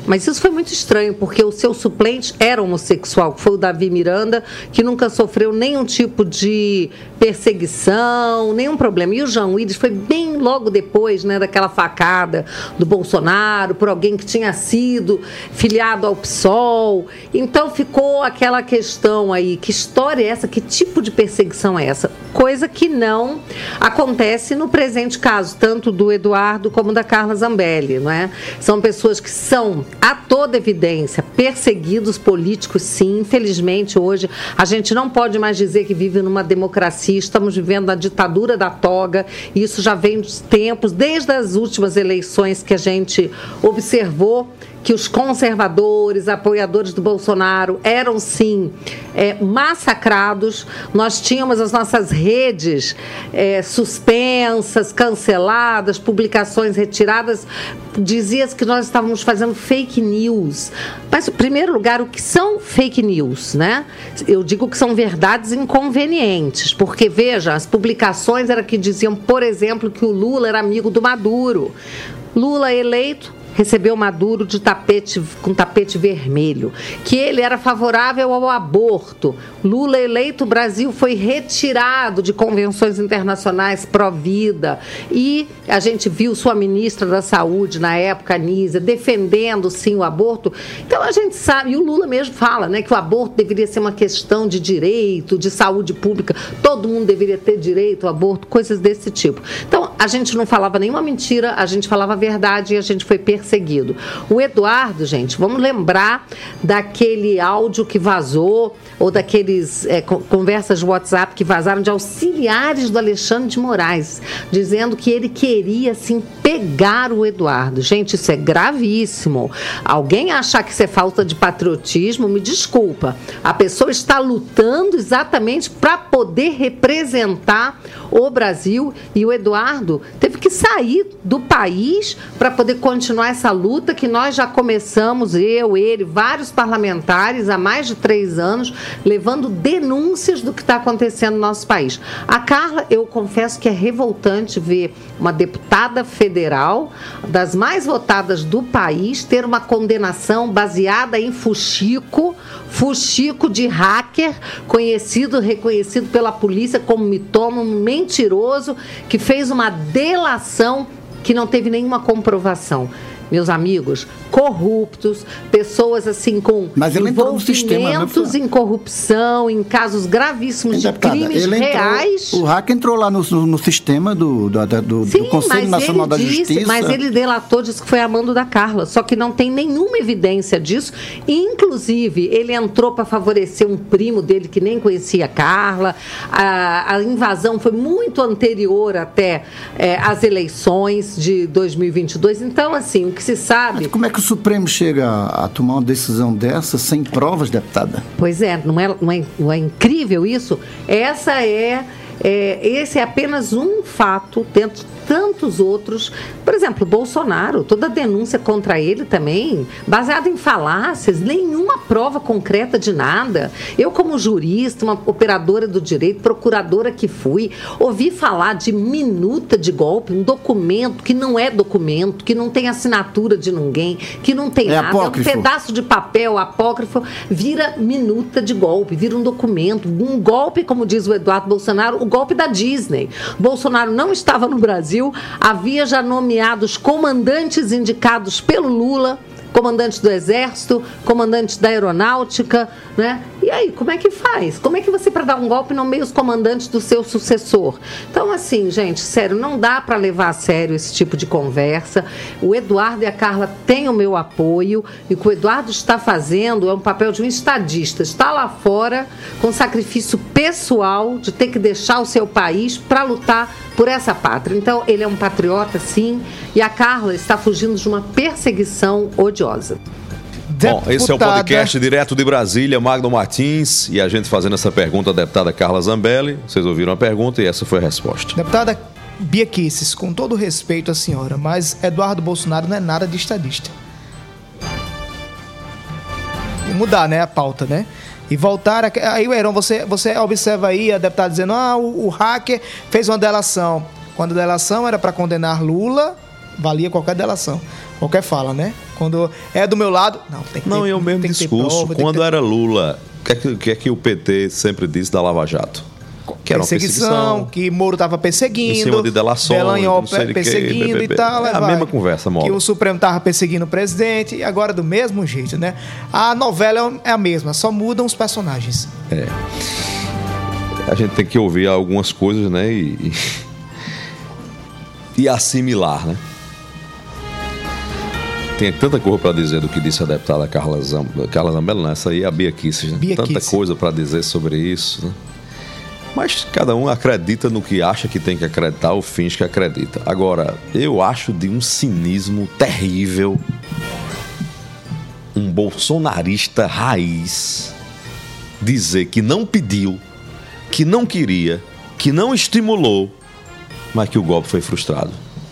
Mas isso foi muito estranho, porque o seu suplente era homossexual, que foi o Davi Miranda, que nunca sofreu nenhum tipo de perseguição, nenhum problema. E o Jean Willis foi bem logo depois, né, daquela facada do Bolsonaro, por alguém que tinha sido filiado ao P SOL. Então ficou aquela questão aí, que história é essa? Que tipo de perseguição é essa? Coisa que não acontece no presente caso, tanto do Eduardo como da Carla Zambelli, não é? São pessoas que são, a toda evidência, perseguidos políticos, sim. Infelizmente, hoje, a gente não pode mais dizer que vive numa democracia, estamos vivendo a ditadura da toga, e isso já vem dos tempos, desde as últimas eleições que a gente observou que os conservadores, apoiadores do Bolsonaro, eram, sim, é, massacrados. Nós tínhamos as nossas redes é, suspensas, canceladas, publicações retiradas. Dizia-se que nós estávamos fazendo fake news. Mas, em primeiro lugar, o que são fake news, né? Eu digo que são verdades inconvenientes, porque, veja, as publicações eram que diziam, por exemplo, que o Lula era amigo do Maduro. Lula eleito, recebeu Maduro de tapete, com tapete vermelho, que ele era favorável ao aborto. Lula eleito, o Brasil foi retirado de convenções internacionais pró-vida, e a gente viu sua ministra da Saúde, na época, Anísia, defendendo, sim, o aborto. Então, a gente sabe, e o Lula mesmo fala, né, que o aborto deveria ser uma questão de direito, de saúde pública, todo mundo deveria ter direito ao aborto, coisas desse tipo. Então, a gente não falava nenhuma mentira, a gente falava a verdade e a gente foi perseguido. Seguido. O Eduardo, gente, vamos lembrar daquele áudio que vazou, ou daqueles é, conversas de WhatsApp que vazaram de auxiliares do Alexandre de Moraes, dizendo que ele queria, assim, pegar o Eduardo. Gente, isso é gravíssimo. Alguém achar que isso é falta de patriotismo, me desculpa. A pessoa está lutando exatamente para poder representar o Brasil, e o Eduardo teve que sair do país para poder continuar essa luta que nós já começamos, eu, ele, vários parlamentares, há mais de três anos, levando denúncias do que está acontecendo no nosso país. A Carla, eu confesso que é revoltante ver uma deputada federal, das mais votadas do país, ter uma condenação baseada em fuxico, fuxico de hacker, conhecido, reconhecido pela polícia como mitômano, mentiroso, que fez uma delação que não teve nenhuma comprovação. Meus amigos, corruptos, pessoas assim com envolvimentos em corrupção, em casos gravíssimos de crimes ele reais. Entrou, o hacker entrou lá no, no, no sistema do, do, do, Sim, do Conselho Nacional da disse, Justiça. Mas ele delatou, disse que foi a mando da Carla, só que não tem nenhuma evidência disso. Inclusive, ele entrou para favorecer um primo dele que nem conhecia a Carla. A, a invasão foi muito anterior até é, as eleições de dois mil e vinte e dois. Então, assim, o que se sabe... Mas como é que o Supremo chega a, a tomar uma decisão dessa sem provas, deputada? Pois é, não é, não é, não é incrível isso? Essa é, é, esse é apenas um fato dentro de tantos outros. Por exemplo, Bolsonaro, toda a denúncia contra ele também, baseada em falácias, nenhuma prova concreta de nada. Eu, como jurista, uma operadora do direito, procuradora que fui, ouvi falar de minuta de golpe, um documento que não é documento, que não tem assinatura de ninguém, que não tem é nada, apócrifo. É um pedaço de papel apócrifo, vira minuta de golpe, vira um documento, um golpe, como diz o Eduardo Bolsonaro, o golpe da Disney. Bolsonaro não estava no Brasil, havia já nomeados comandantes indicados pelo Lula, comandantes do Exército, comandantes da Aeronáutica, né? E aí, como é que faz? Como é que você, para dar um golpe, nomeia os comandantes do seu sucessor? Então, assim, gente, sério, não dá para levar a sério esse tipo de conversa. O Eduardo e a Carla têm o meu apoio, e o que o Eduardo está fazendo é um papel de um estadista. Está lá fora com sacrifício pessoal de ter que deixar o seu país para lutar por essa pátria. Então, ele é um patriota, sim, e a Carla está fugindo de uma perseguição odiosa. Bom, esse é o podcast direto de Brasília, Magno Martins, e a gente fazendo essa pergunta à deputada Carla Zambelli. Vocês ouviram a pergunta e essa foi a resposta. Deputada Bia Kicis, com todo respeito à senhora, mas Eduardo Bolsonaro não é nada de estadista. Vou mudar, né, a pauta, né? E voltar... A... Aí, Heron, você, você observa aí a deputada dizendo, ah, o, o hacker fez uma delação. Quando a delação era para condenar Lula valia qualquer delação, qualquer fala, né? Quando é do meu lado, não, tem que Não, ter, e é o mesmo tem que ter discurso. prova, tem Quando que ter... era Lula, o que, é que, que é que o P T sempre disse da Lava Jato? Que era uma perseguição, perseguição, que Moro estava perseguindo, em cima de delações, Dallagnol não sei de quê, perseguindo B B B. e tal. É a vai. mesma conversa, Mola. Que o Supremo estava perseguindo o presidente, e agora do mesmo jeito, né? A novela é a mesma, só mudam os personagens. É. A gente tem que ouvir algumas coisas, né? E, e assimilar, né? Tem tanta coisa para dizer do que disse a deputada Carla Zambello. Carla Zambello, não, essa aí é a Bia Kicis, né? Bia Tanta Kicis. coisa para dizer sobre isso, né? Mas cada um acredita no que acha que tem que acreditar ou finge que acredita. Agora, eu acho de um cinismo terrível um bolsonarista raiz dizer que não pediu, que não queria, que não estimulou, mas que o golpe foi frustrado.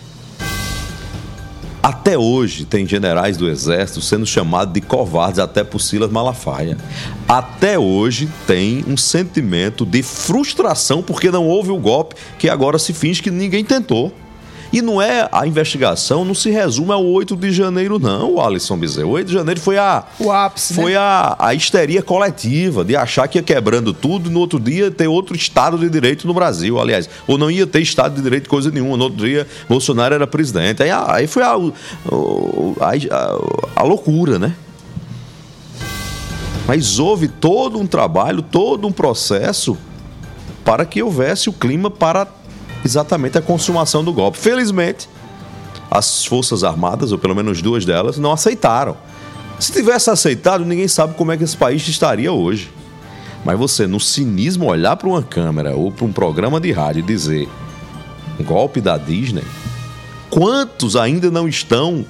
Até hoje tem generais do Exército sendo chamados de covardes até por Silas Malafaia. Até hoje tem um sentimento de frustração porque não houve o golpe, que agora se finge que ninguém tentou. E não é, a investigação não se resume ao oito de janeiro não, Alisson Bezerra. O oito de janeiro foi a o ápice, foi né? a, a histeria coletiva de achar que ia quebrando tudo e no outro dia ter outro Estado de Direito no Brasil, aliás, ou não ia ter Estado de Direito coisa nenhuma. No outro dia Bolsonaro era presidente. Aí, aí foi a, a, a, a loucura, né? Mas houve todo um trabalho, todo um processo para que houvesse o clima para exatamente a consumação do golpe. Felizmente, as Forças Armadas, ou pelo menos duas delas, não aceitaram. Se tivesse aceitado, ninguém sabe como é que esse país estaria hoje. Mas você, no cinismo, olhar para uma câmera ou para um programa de rádio e dizer golpe da Disney, quantos ainda não estão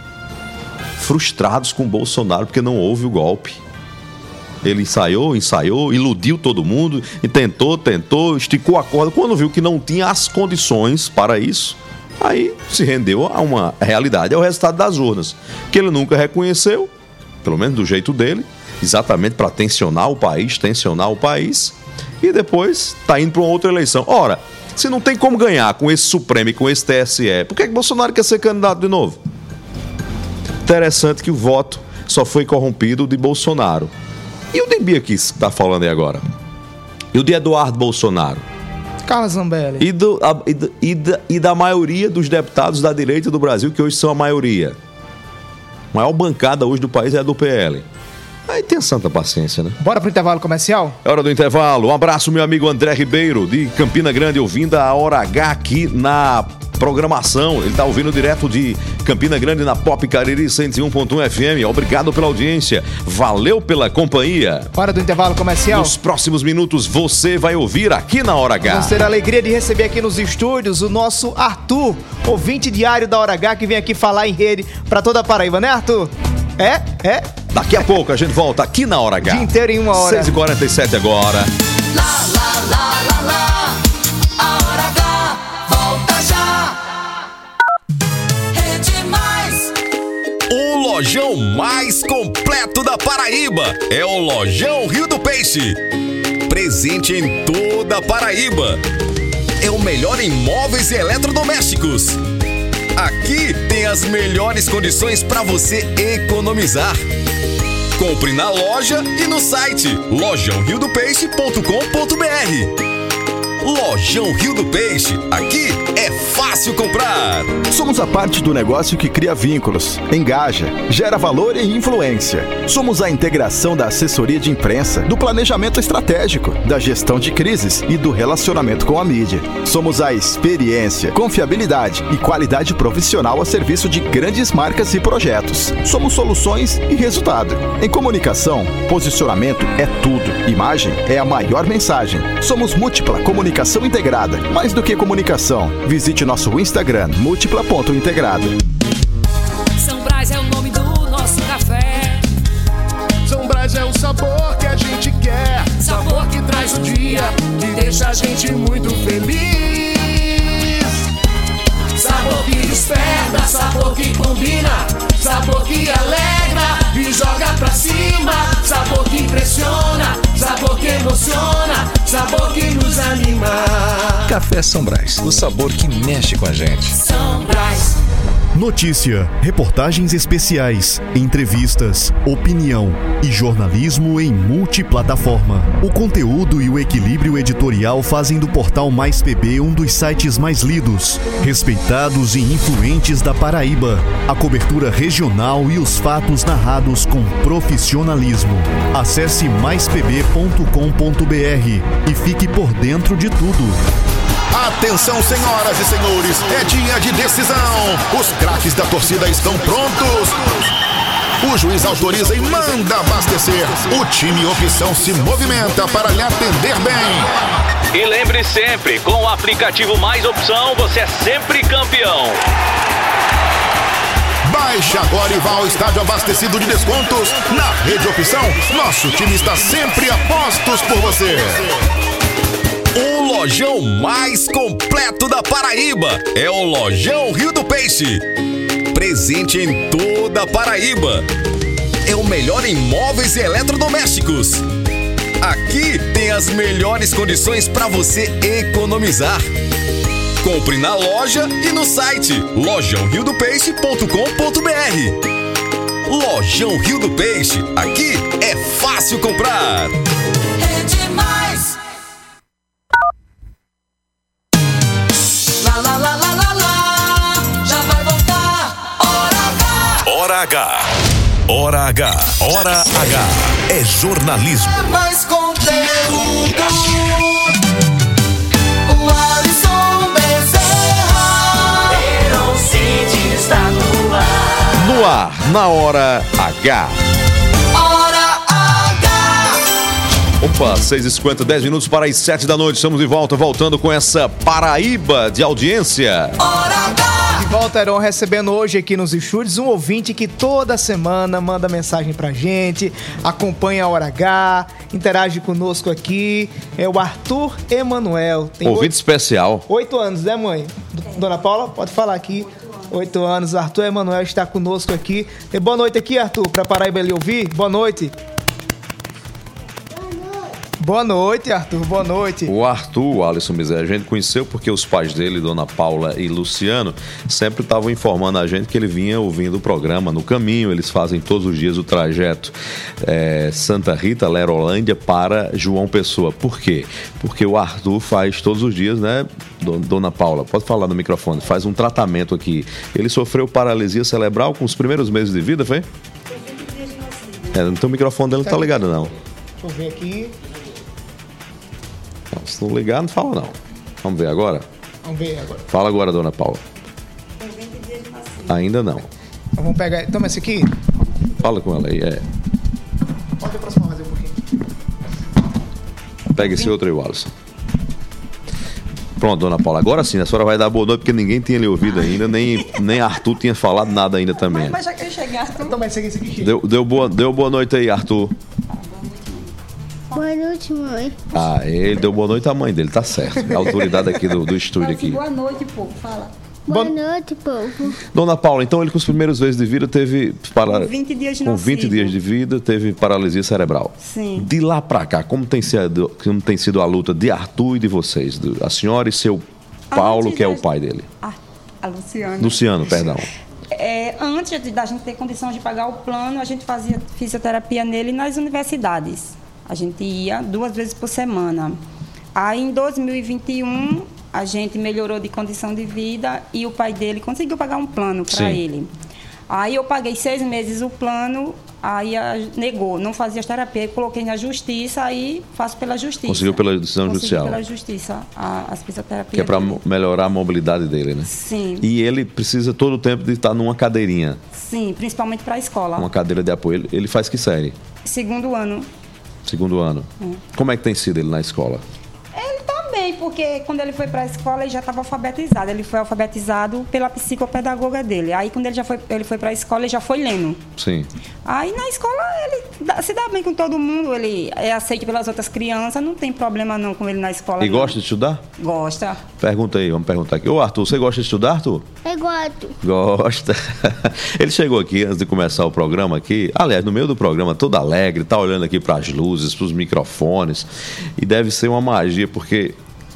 frustrados com o Bolsonaro porque não houve o golpe? Ele ensaiou, ensaiou, iludiu todo mundo e tentou, tentou, esticou a corda. Quando viu que não tinha as condições para isso, aí se rendeu a uma realidade. É o resultado das urnas, que ele nunca reconheceu, pelo menos do jeito dele, exatamente para tensionar o país, tensionar o país, e depois está indo para uma outra eleição. Ora, se não tem como ganhar com esse Supremo e com esse T S E, por que que Bolsonaro quer ser candidato de novo? Interessante que o voto só foi corrompido de Bolsonaro. E o de Bia que está falando aí agora? E o de Eduardo Bolsonaro? Carla Zambello. E, do, a, e, da, e, da, e da maioria dos deputados da direita do Brasil, que hoje são a maioria. A maior bancada hoje do país é a do P L. Aí tem santa paciência, né? Bora pro intervalo comercial? É hora do intervalo. Um abraço, meu amigo André Ribeiro, de Campina Grande, ouvindo a Hora H aqui na programação. Ele está ouvindo direto de Campina Grande na Pop Cariri cento e um ponto um F M. Obrigado pela audiência. Valeu pela companhia. Hora do intervalo comercial. Nos próximos minutos você vai ouvir aqui na Hora H. Vamos ter a alegria de receber aqui nos estúdios o nosso Arthur, ouvinte diário da Hora H, que vem aqui falar em rede para toda a Paraíba, né, Arthur? É? É? Daqui a pouco a gente volta aqui na Hora H. Dia inteiro em uma hora. seis e quarenta e sete agora. Lá, lá, lá, lá, lá. A Hora H volta já. Rede Mais. O lojão mais completo da Paraíba é o Lojão Rio do Peixe. Presente em toda a Paraíba. É o melhor em móveis e eletrodomésticos. Aqui tem as melhores condições para você economizar. Compre na loja e no site lojão rio do peixe ponto com ponto br. Lojão Rio do Peixe, aqui é fácil comprar. Somos a parte do negócio que cria vínculos, engaja, gera valor e influência. Somos a integração da assessoria de imprensa, do planejamento estratégico, da gestão de crises e do relacionamento com a mídia. Somos a experiência, confiabilidade e qualidade profissional a serviço de grandes marcas e projetos. Somos soluções e resultado. Em comunicação, posicionamento é tudo. Imagem é a maior mensagem. Somos múltipla comunicação integrada. Mais do que comunicação, visite nosso Instagram, múltipla ponto integrada. São Brás é o nome do nosso café. São Brás é o sabor que a gente quer. Sabor que traz o dia, que deixa a gente muito feliz. Sabor que desperta, sabor que combina, sabor que alegra e joga pra cima. Sabor que impressiona, sabor que emociona, sabor que nos anima. Café São Brás, o sabor que mexe com a gente. São Brás. Notícia, reportagens especiais, entrevistas, opinião e jornalismo em multiplataforma. O conteúdo e o equilíbrio editorial fazem do portal Mais P B um dos sites mais lidos, respeitados e influentes da Paraíba. A cobertura regional e os fatos narrados com profissionalismo. Acesse mais p b ponto com ponto b r e fique por dentro de tudo. Atenção, senhoras e senhores, é dia de decisão. Os craques da torcida estão prontos. O juiz autoriza e manda abastecer. O time opção se movimenta para lhe atender bem. E lembre sempre, com o aplicativo Mais Opção, você é sempre campeão. Baixe agora e vá ao estádio abastecido de descontos. Na Rede Opção, nosso time está sempre a postos por você. O lojão mais completo da Paraíba é o Lojão Rio do Peixe. Presente em toda a Paraíba. É o melhor em móveis e eletrodomésticos. Aqui tem as melhores condições para você economizar. Compre na loja e no site lojão rio do peixe ponto com ponto b r. Lojão Rio do Peixe. Aqui é fácil comprar. É demais. Lá, lá, lá, lá, lá, lá. Já vai voltar. Hora H. Hora H. Hora H. É jornalismo. É mais conteúdo. O Alisson Bezerra. Herocide está no ar. No ar, na Hora H. Hora H. Opa, seis e cinquenta, dez minutos para as sete da noite. Estamos de volta, voltando com essa Paraíba de audiência. Hora H. De volta, Heron, recebendo hoje aqui nos estúdios um ouvinte que toda semana manda mensagem pra gente, acompanha a Hora H, interage conosco aqui. É o Arthur Emanuel. Tem Ouvinte oito, especial. Oito anos, né, mãe? Dona Paula, pode falar aqui. Oito anos, Arthur Emanuel está conosco aqui. E boa noite aqui, Arthur, pra Paraíba ele ouvir. Boa noite. Boa noite, Arthur. Boa noite. O Arthur, o Alisson Bezerra, a gente conheceu porque os pais dele, Dona Paula e Luciano, sempre estavam informando a gente que ele vinha ouvindo o programa no caminho. Eles fazem todos os dias o trajeto é, Santa Rita, Lerolândia para João Pessoa. Por quê? Porque o Arthur faz todos os dias, né, Dona Paula? Pode falar no microfone. Faz um tratamento aqui. Ele sofreu paralisia cerebral com os primeiros meses de vida, foi? É, não tem o microfone dele, não tá ligado, não. Deixa eu ver aqui. Não, se não ligar, não fala não. Vamos ver agora? Vamos ver agora. Fala agora, Dona Paula. Ainda não. Então, vamos pegar. Toma esse aqui. Fala com ela aí, é. Pode aproximar mais um pouquinho. Pega esse outro aí, Alisson. Pronto, Dona Paula. Agora sim, a senhora vai dar boa noite, porque ninguém tinha lhe ouvido ainda, nem, nem Arthur tinha falado nada ainda também. Mas já que eu cheguei, Arthur. Toma esse aqui, esse aqui. Deu, deu, boa, deu boa noite aí, Arthur. Boa noite, mãe. Ah, ele deu boa noite à mãe dele, tá certo. A autoridade aqui do, do estúdio aqui. Boa noite, povo. Fala. Boa noite, povo. Dona Paula, então ele com os primeiros meses de vida teve para... Com vinte dias de com vinte nascido. dias de vida teve paralisia cerebral. Sim. De lá pra cá, como tem sido, como tem sido a luta de Arthur e de vocês? Do- A senhora e seu Paulo, Antes que é o da- pai dele. Ah, a Luciana. Luciano, perdão. É, antes de- da gente ter condição de pagar o plano, a gente fazia fisioterapia nele nas universidades. A gente ia duas vezes por semana. Aí, em dois mil e vinte e um, a gente melhorou de condição de vida e o pai dele conseguiu pagar um plano para Sim. ele. Aí eu paguei seis meses o plano, aí a- negou, não fazia as terapias. Aí coloquei na justiça, aí faço pela justiça. Conseguiu pela decisão Consegui judicial. pela justiça a, as fisioterapias. Que é para dele. melhorar a mobilidade dele, né? Sim. E ele precisa todo o tempo de estar numa cadeirinha, Sim, principalmente para a escola. uma cadeira de apoio. Ele, ele faz que série? Segundo ano. Segundo ano. Hum. Como é que tem sido ele na escola? Ele também, porque quando ele foi para a escola, ele já estava alfabetizado. Ele foi alfabetizado pela psicopedagoga dele. Aí, quando ele já foi, ele foi para a escola, ele já foi lendo. Sim. Aí, na escola, ele dá- se dá bem com todo mundo. Ele é aceito pelas outras crianças. Não tem problema, não, com ele na escola. E não. gosta de estudar? Gosta. Pergunta aí, vamos perguntar aqui. Ô Arthur, você gosta de estudar, Arthur? Eu gosto. Gosta. Ele chegou aqui antes de começar o programa aqui, aliás, no meio do programa, todo alegre, tá olhando aqui para as luzes, para os microfones, e deve ser uma magia, porque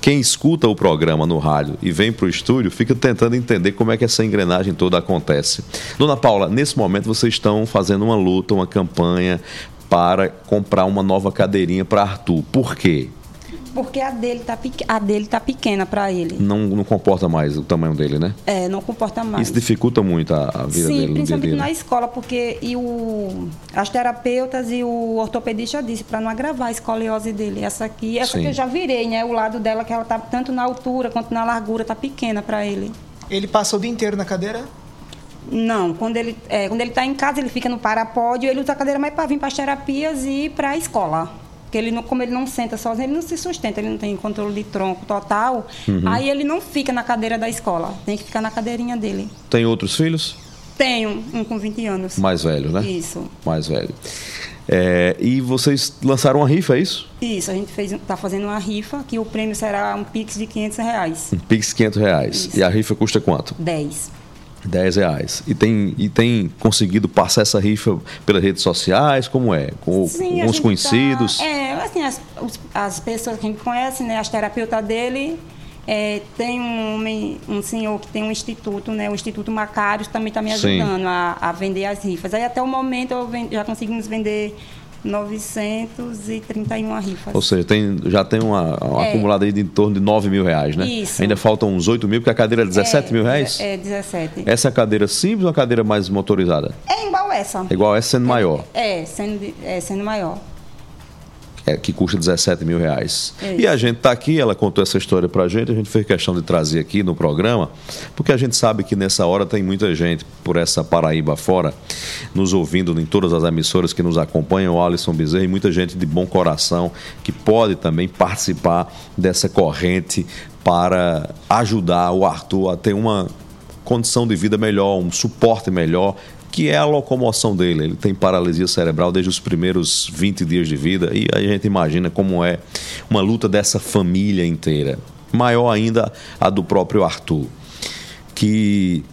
quem escuta o programa no rádio e vem para o estúdio fica tentando entender como é que essa engrenagem toda acontece. Dona Paula, nesse momento vocês estão fazendo uma luta, uma campanha para comprar uma nova cadeirinha para Arthur. Por quê? Porque a dele tá, a dele tá pequena para ele. Não, não comporta mais o tamanho dele, né? É, não comporta mais. Isso dificulta muito a, a vida Sim, dele no dia a principalmente dia, na né? escola, porque e o, as terapeutas e o ortopedista disse para não agravar a escoliose dele. Essa aqui, essa Sim. que eu já virei, né? O lado dela, que ela tá tanto na altura quanto na largura, tá pequena para ele. Ele passa o dia inteiro na cadeira? Não, quando ele é, quando ele tá em casa, ele fica no parapódio, ele usa a cadeira mais para vir para as terapias e para a escola. Porque ele não, como ele não senta sozinho, ele não se sustenta, ele não tem controle de tronco total. Uhum. Aí ele não fica na cadeira da escola, tem que ficar na cadeirinha dele. Tem outros filhos? Tenho, um com vinte anos. Mais velho, né? Isso. Mais velho. É, e vocês lançaram uma rifa, é isso? Isso, a gente fez, tá fazendo uma rifa, que o prêmio será um Pix de quinhentos reais. Um Pix quinhentos reais. Isso. E a rifa custa quanto? dez. dez reais. E tem, e tem conseguido passar essa rifa pelas redes sociais? Como é? Com, Sim, com a os gente conhecidos? Tá, é, assim, as, os- as pessoas que a gente conhece, né, as terapeutas dele, é, tem um, homem- um senhor que tem um instituto, né, o Instituto Macários, também está me Sim. ajudando a, a vender as rifas. Aí até o momento eu ven- já conseguimos vender novecentos e trinta e uma rifas. Ou seja, tem, já tem uma, uma É. acumulada aí de em torno de nove mil reais, né? Isso. Ainda faltam uns oito mil, porque a cadeira é dezessete mil reais? É, dezessete. Essa é a cadeira simples ou a cadeira mais motorizada? É igual essa. É igual essa sendo maior, É, sendo, de- é, sendo maior. é, que custa dezessete mil reais. É E a gente está aqui, ela contou essa história pra gente, a gente fez questão de trazer aqui no programa, porque a gente sabe que nessa hora tem muita gente por essa Paraíba fora, nos ouvindo em todas as emissoras que nos acompanham, o Alisson Bezerra, e muita gente de bom coração que pode também participar dessa corrente para ajudar o Arthur a ter uma condição de vida melhor, um suporte melhor, que é a locomoção dele. Ele tem paralisia cerebral desde os primeiros vinte dias de vida e a gente imagina como é uma luta dessa família inteira. Maior ainda a do próprio Arthur, que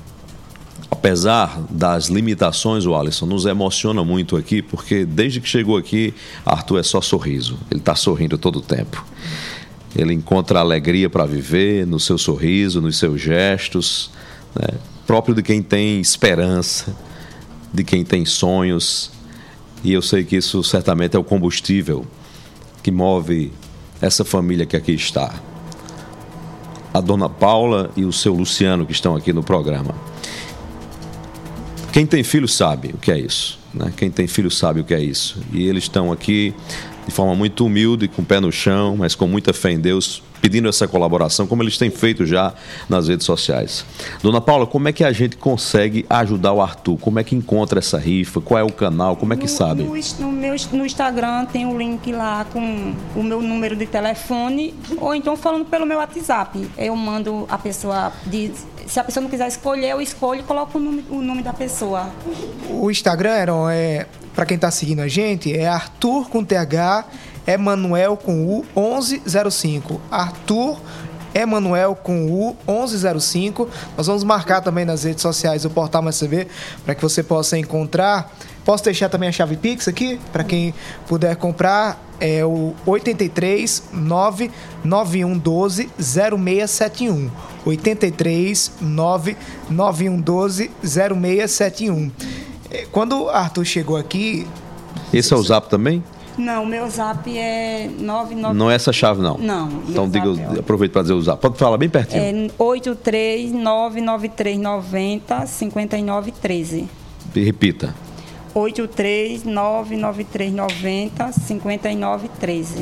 apesar das limitações, o Alisson nos emociona muito aqui, porque desde que chegou aqui, Arthur é só sorriso. Ele está sorrindo todo o tempo. Ele encontra alegria para viver no seu sorriso, nos seus gestos, né? Próprio de quem tem esperança, de quem tem sonhos. E eu sei que isso certamente é o combustível que move essa família que aqui está. A dona Paula e o seu Luciano, que estão aqui no programa. Quem tem filho sabe o que é isso, né? Quem tem filho sabe o que é isso. E eles estão aqui de forma muito humilde, com o pé no chão, mas com muita fé em Deus, pedindo essa colaboração, como eles têm feito já nas redes sociais. Dona Paula, como é que a gente consegue ajudar o Arthur? Como é que encontra essa rifa? Qual é o canal? Como é que sabe? No, no meu no Instagram tem o link lá com o meu número de telefone, ou então falando pelo meu WhatsApp. Eu mando a pessoa, diz, se a pessoa não quiser escolher, eu escolho e coloco o nome, o nome da pessoa. O Instagram, Aaron, é, para quem está seguindo a gente, é Arthur com T H, Emanuel com U onze zero cinco. Arthur Emanuel com U onze zero cinco. Nós vamos marcar também nas redes sociais do Portal Mais T V para que você possa encontrar. Posso deixar também a chave Pix aqui para quem puder comprar. É o oito três nove nove um um dois zero seis sete um. oito três nove nove um um dois zero seis sete um. Quando o Arthur chegou aqui... Esse é o Zap também? Não, o meu Zap é nove nove... Não é essa chave, não? Não. Então meu diga, zap é- aproveite para dizer o Zap. Pode falar bem pertinho. É oito três nove nove três nove zero cinco nove um três. Repita. oito três nove nove três nove zero cinco nove um três.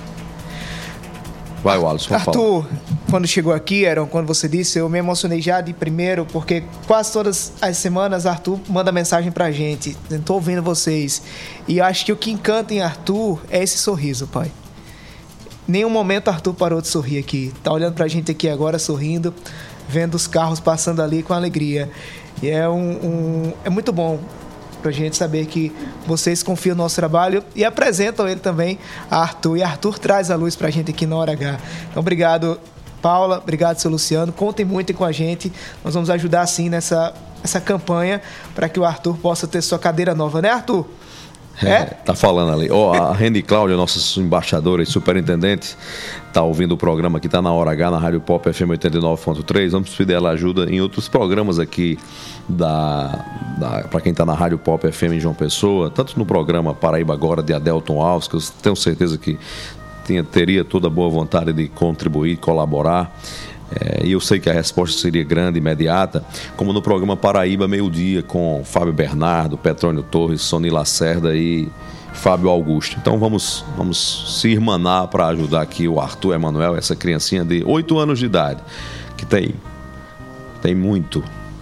Vai, Alisson, fala. Arthur, quando chegou aqui, Aaron, quando você disse, eu me emocionei já de primeiro, porque quase todas as semanas Arthur manda mensagem pra gente. Estou ouvindo vocês. E eu acho que o que encanta em Arthur é esse sorriso, pai. Nenhum momento Arthur parou de sorrir aqui. Tá olhando pra gente aqui agora, sorrindo, vendo os carros passando ali com alegria. E é, um, um, é muito bom pra gente saber que vocês confiam no nosso trabalho e apresentam ele também a Arthur. E Arthur traz a luz pra gente aqui na Hora H. Então, obrigado, Paula. Obrigado, seu Luciano. Contem muito com a gente. Nós vamos ajudar, sim, nessa essa campanha para que o Arthur possa ter sua cadeira nova, né, Arthur? É? Tá falando ali. Ó, a Reni Cláudia, nossa embaixadora e superintendente, tá ouvindo o programa que tá na Hora H, na Rádio Pop F M oitenta e nove ponto três. Vamos pedir ela ajuda em outros programas aqui da, da para quem tá na Rádio Pop F M em João Pessoa, tanto no programa Paraíba Agora de Adelton Alves, que eu tenho certeza que tinha, teria toda a boa vontade de contribuir, colaborar. É, e eu sei que a resposta seria grande, imediata, como no programa Paraíba Meio-Dia, com Fábio Bernardo, Petrônio Torres, Sony Lacerda e Fábio Augusto. Então vamos, vamos se irmanar para ajudar aqui o Arthur Emanuel, essa criancinha de oito anos de idade, que tem, tem muito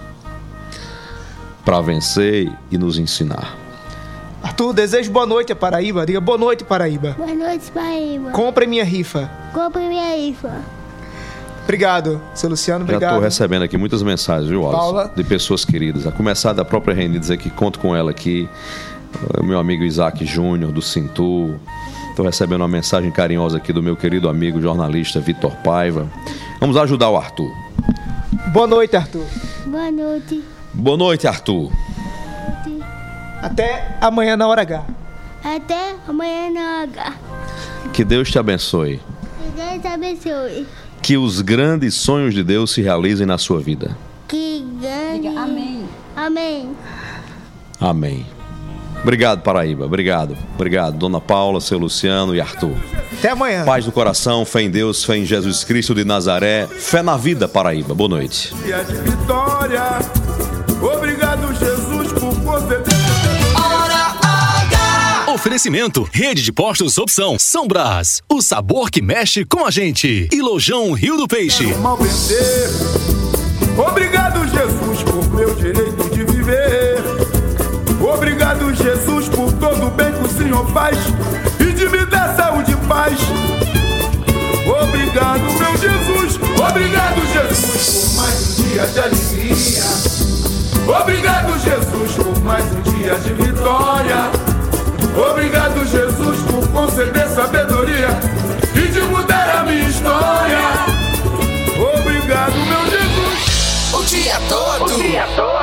para vencer e nos ensinar. Arthur, desejo boa noite a Paraíba. Diga boa noite, Paraíba. Boa noite, Paraíba. Compre minha rifa. Compre minha rifa. Obrigado, seu Luciano, obrigado. Já estou recebendo aqui muitas mensagens, viu, Alisson? Paula. De pessoas queridas. A começar da própria Reni, dizer que conto com ela aqui. O meu amigo Isaac Júnior, do Cintu. Estou recebendo uma mensagem carinhosa aqui do meu querido amigo jornalista Vitor Paiva. Vamos ajudar o Arthur. Boa noite, Arthur. Boa noite. Boa noite, Arthur. Até amanhã na Hora H. Até amanhã na H. Que Deus te abençoe. Que Deus te abençoe. Que os grandes sonhos de Deus se realizem na sua vida. Que grande. Amém. Amém. Amém. Obrigado, Paraíba. Obrigado. Obrigado, Dona Paula, seu Luciano e Arthur. Até amanhã. Paz do coração, fé em Deus, fé em Jesus Cristo de Nazaré. Fé na vida, Paraíba. Boa noite. Dia de vitória. Obrigado, Jesus, por conceder. Oferecimento, Rede de Postos Opção, São Brás, o sabor que mexe com a gente. E Lojão Rio do Peixe. Mal vencer. Obrigado, Jesus, por meu direito de viver. Obrigado, Jesus, por todo o bem que o Senhor faz e de me dar saúde e paz. Obrigado, meu Jesus. Obrigado, Jesus, por mais um dia de alegria. Obrigado, Jesus, por mais um dia de vitória. Obrigado, Jesus, por conceder sabedoria e de mudar a minha história. Obrigado, meu Jesus. O dia todo. O dia todo.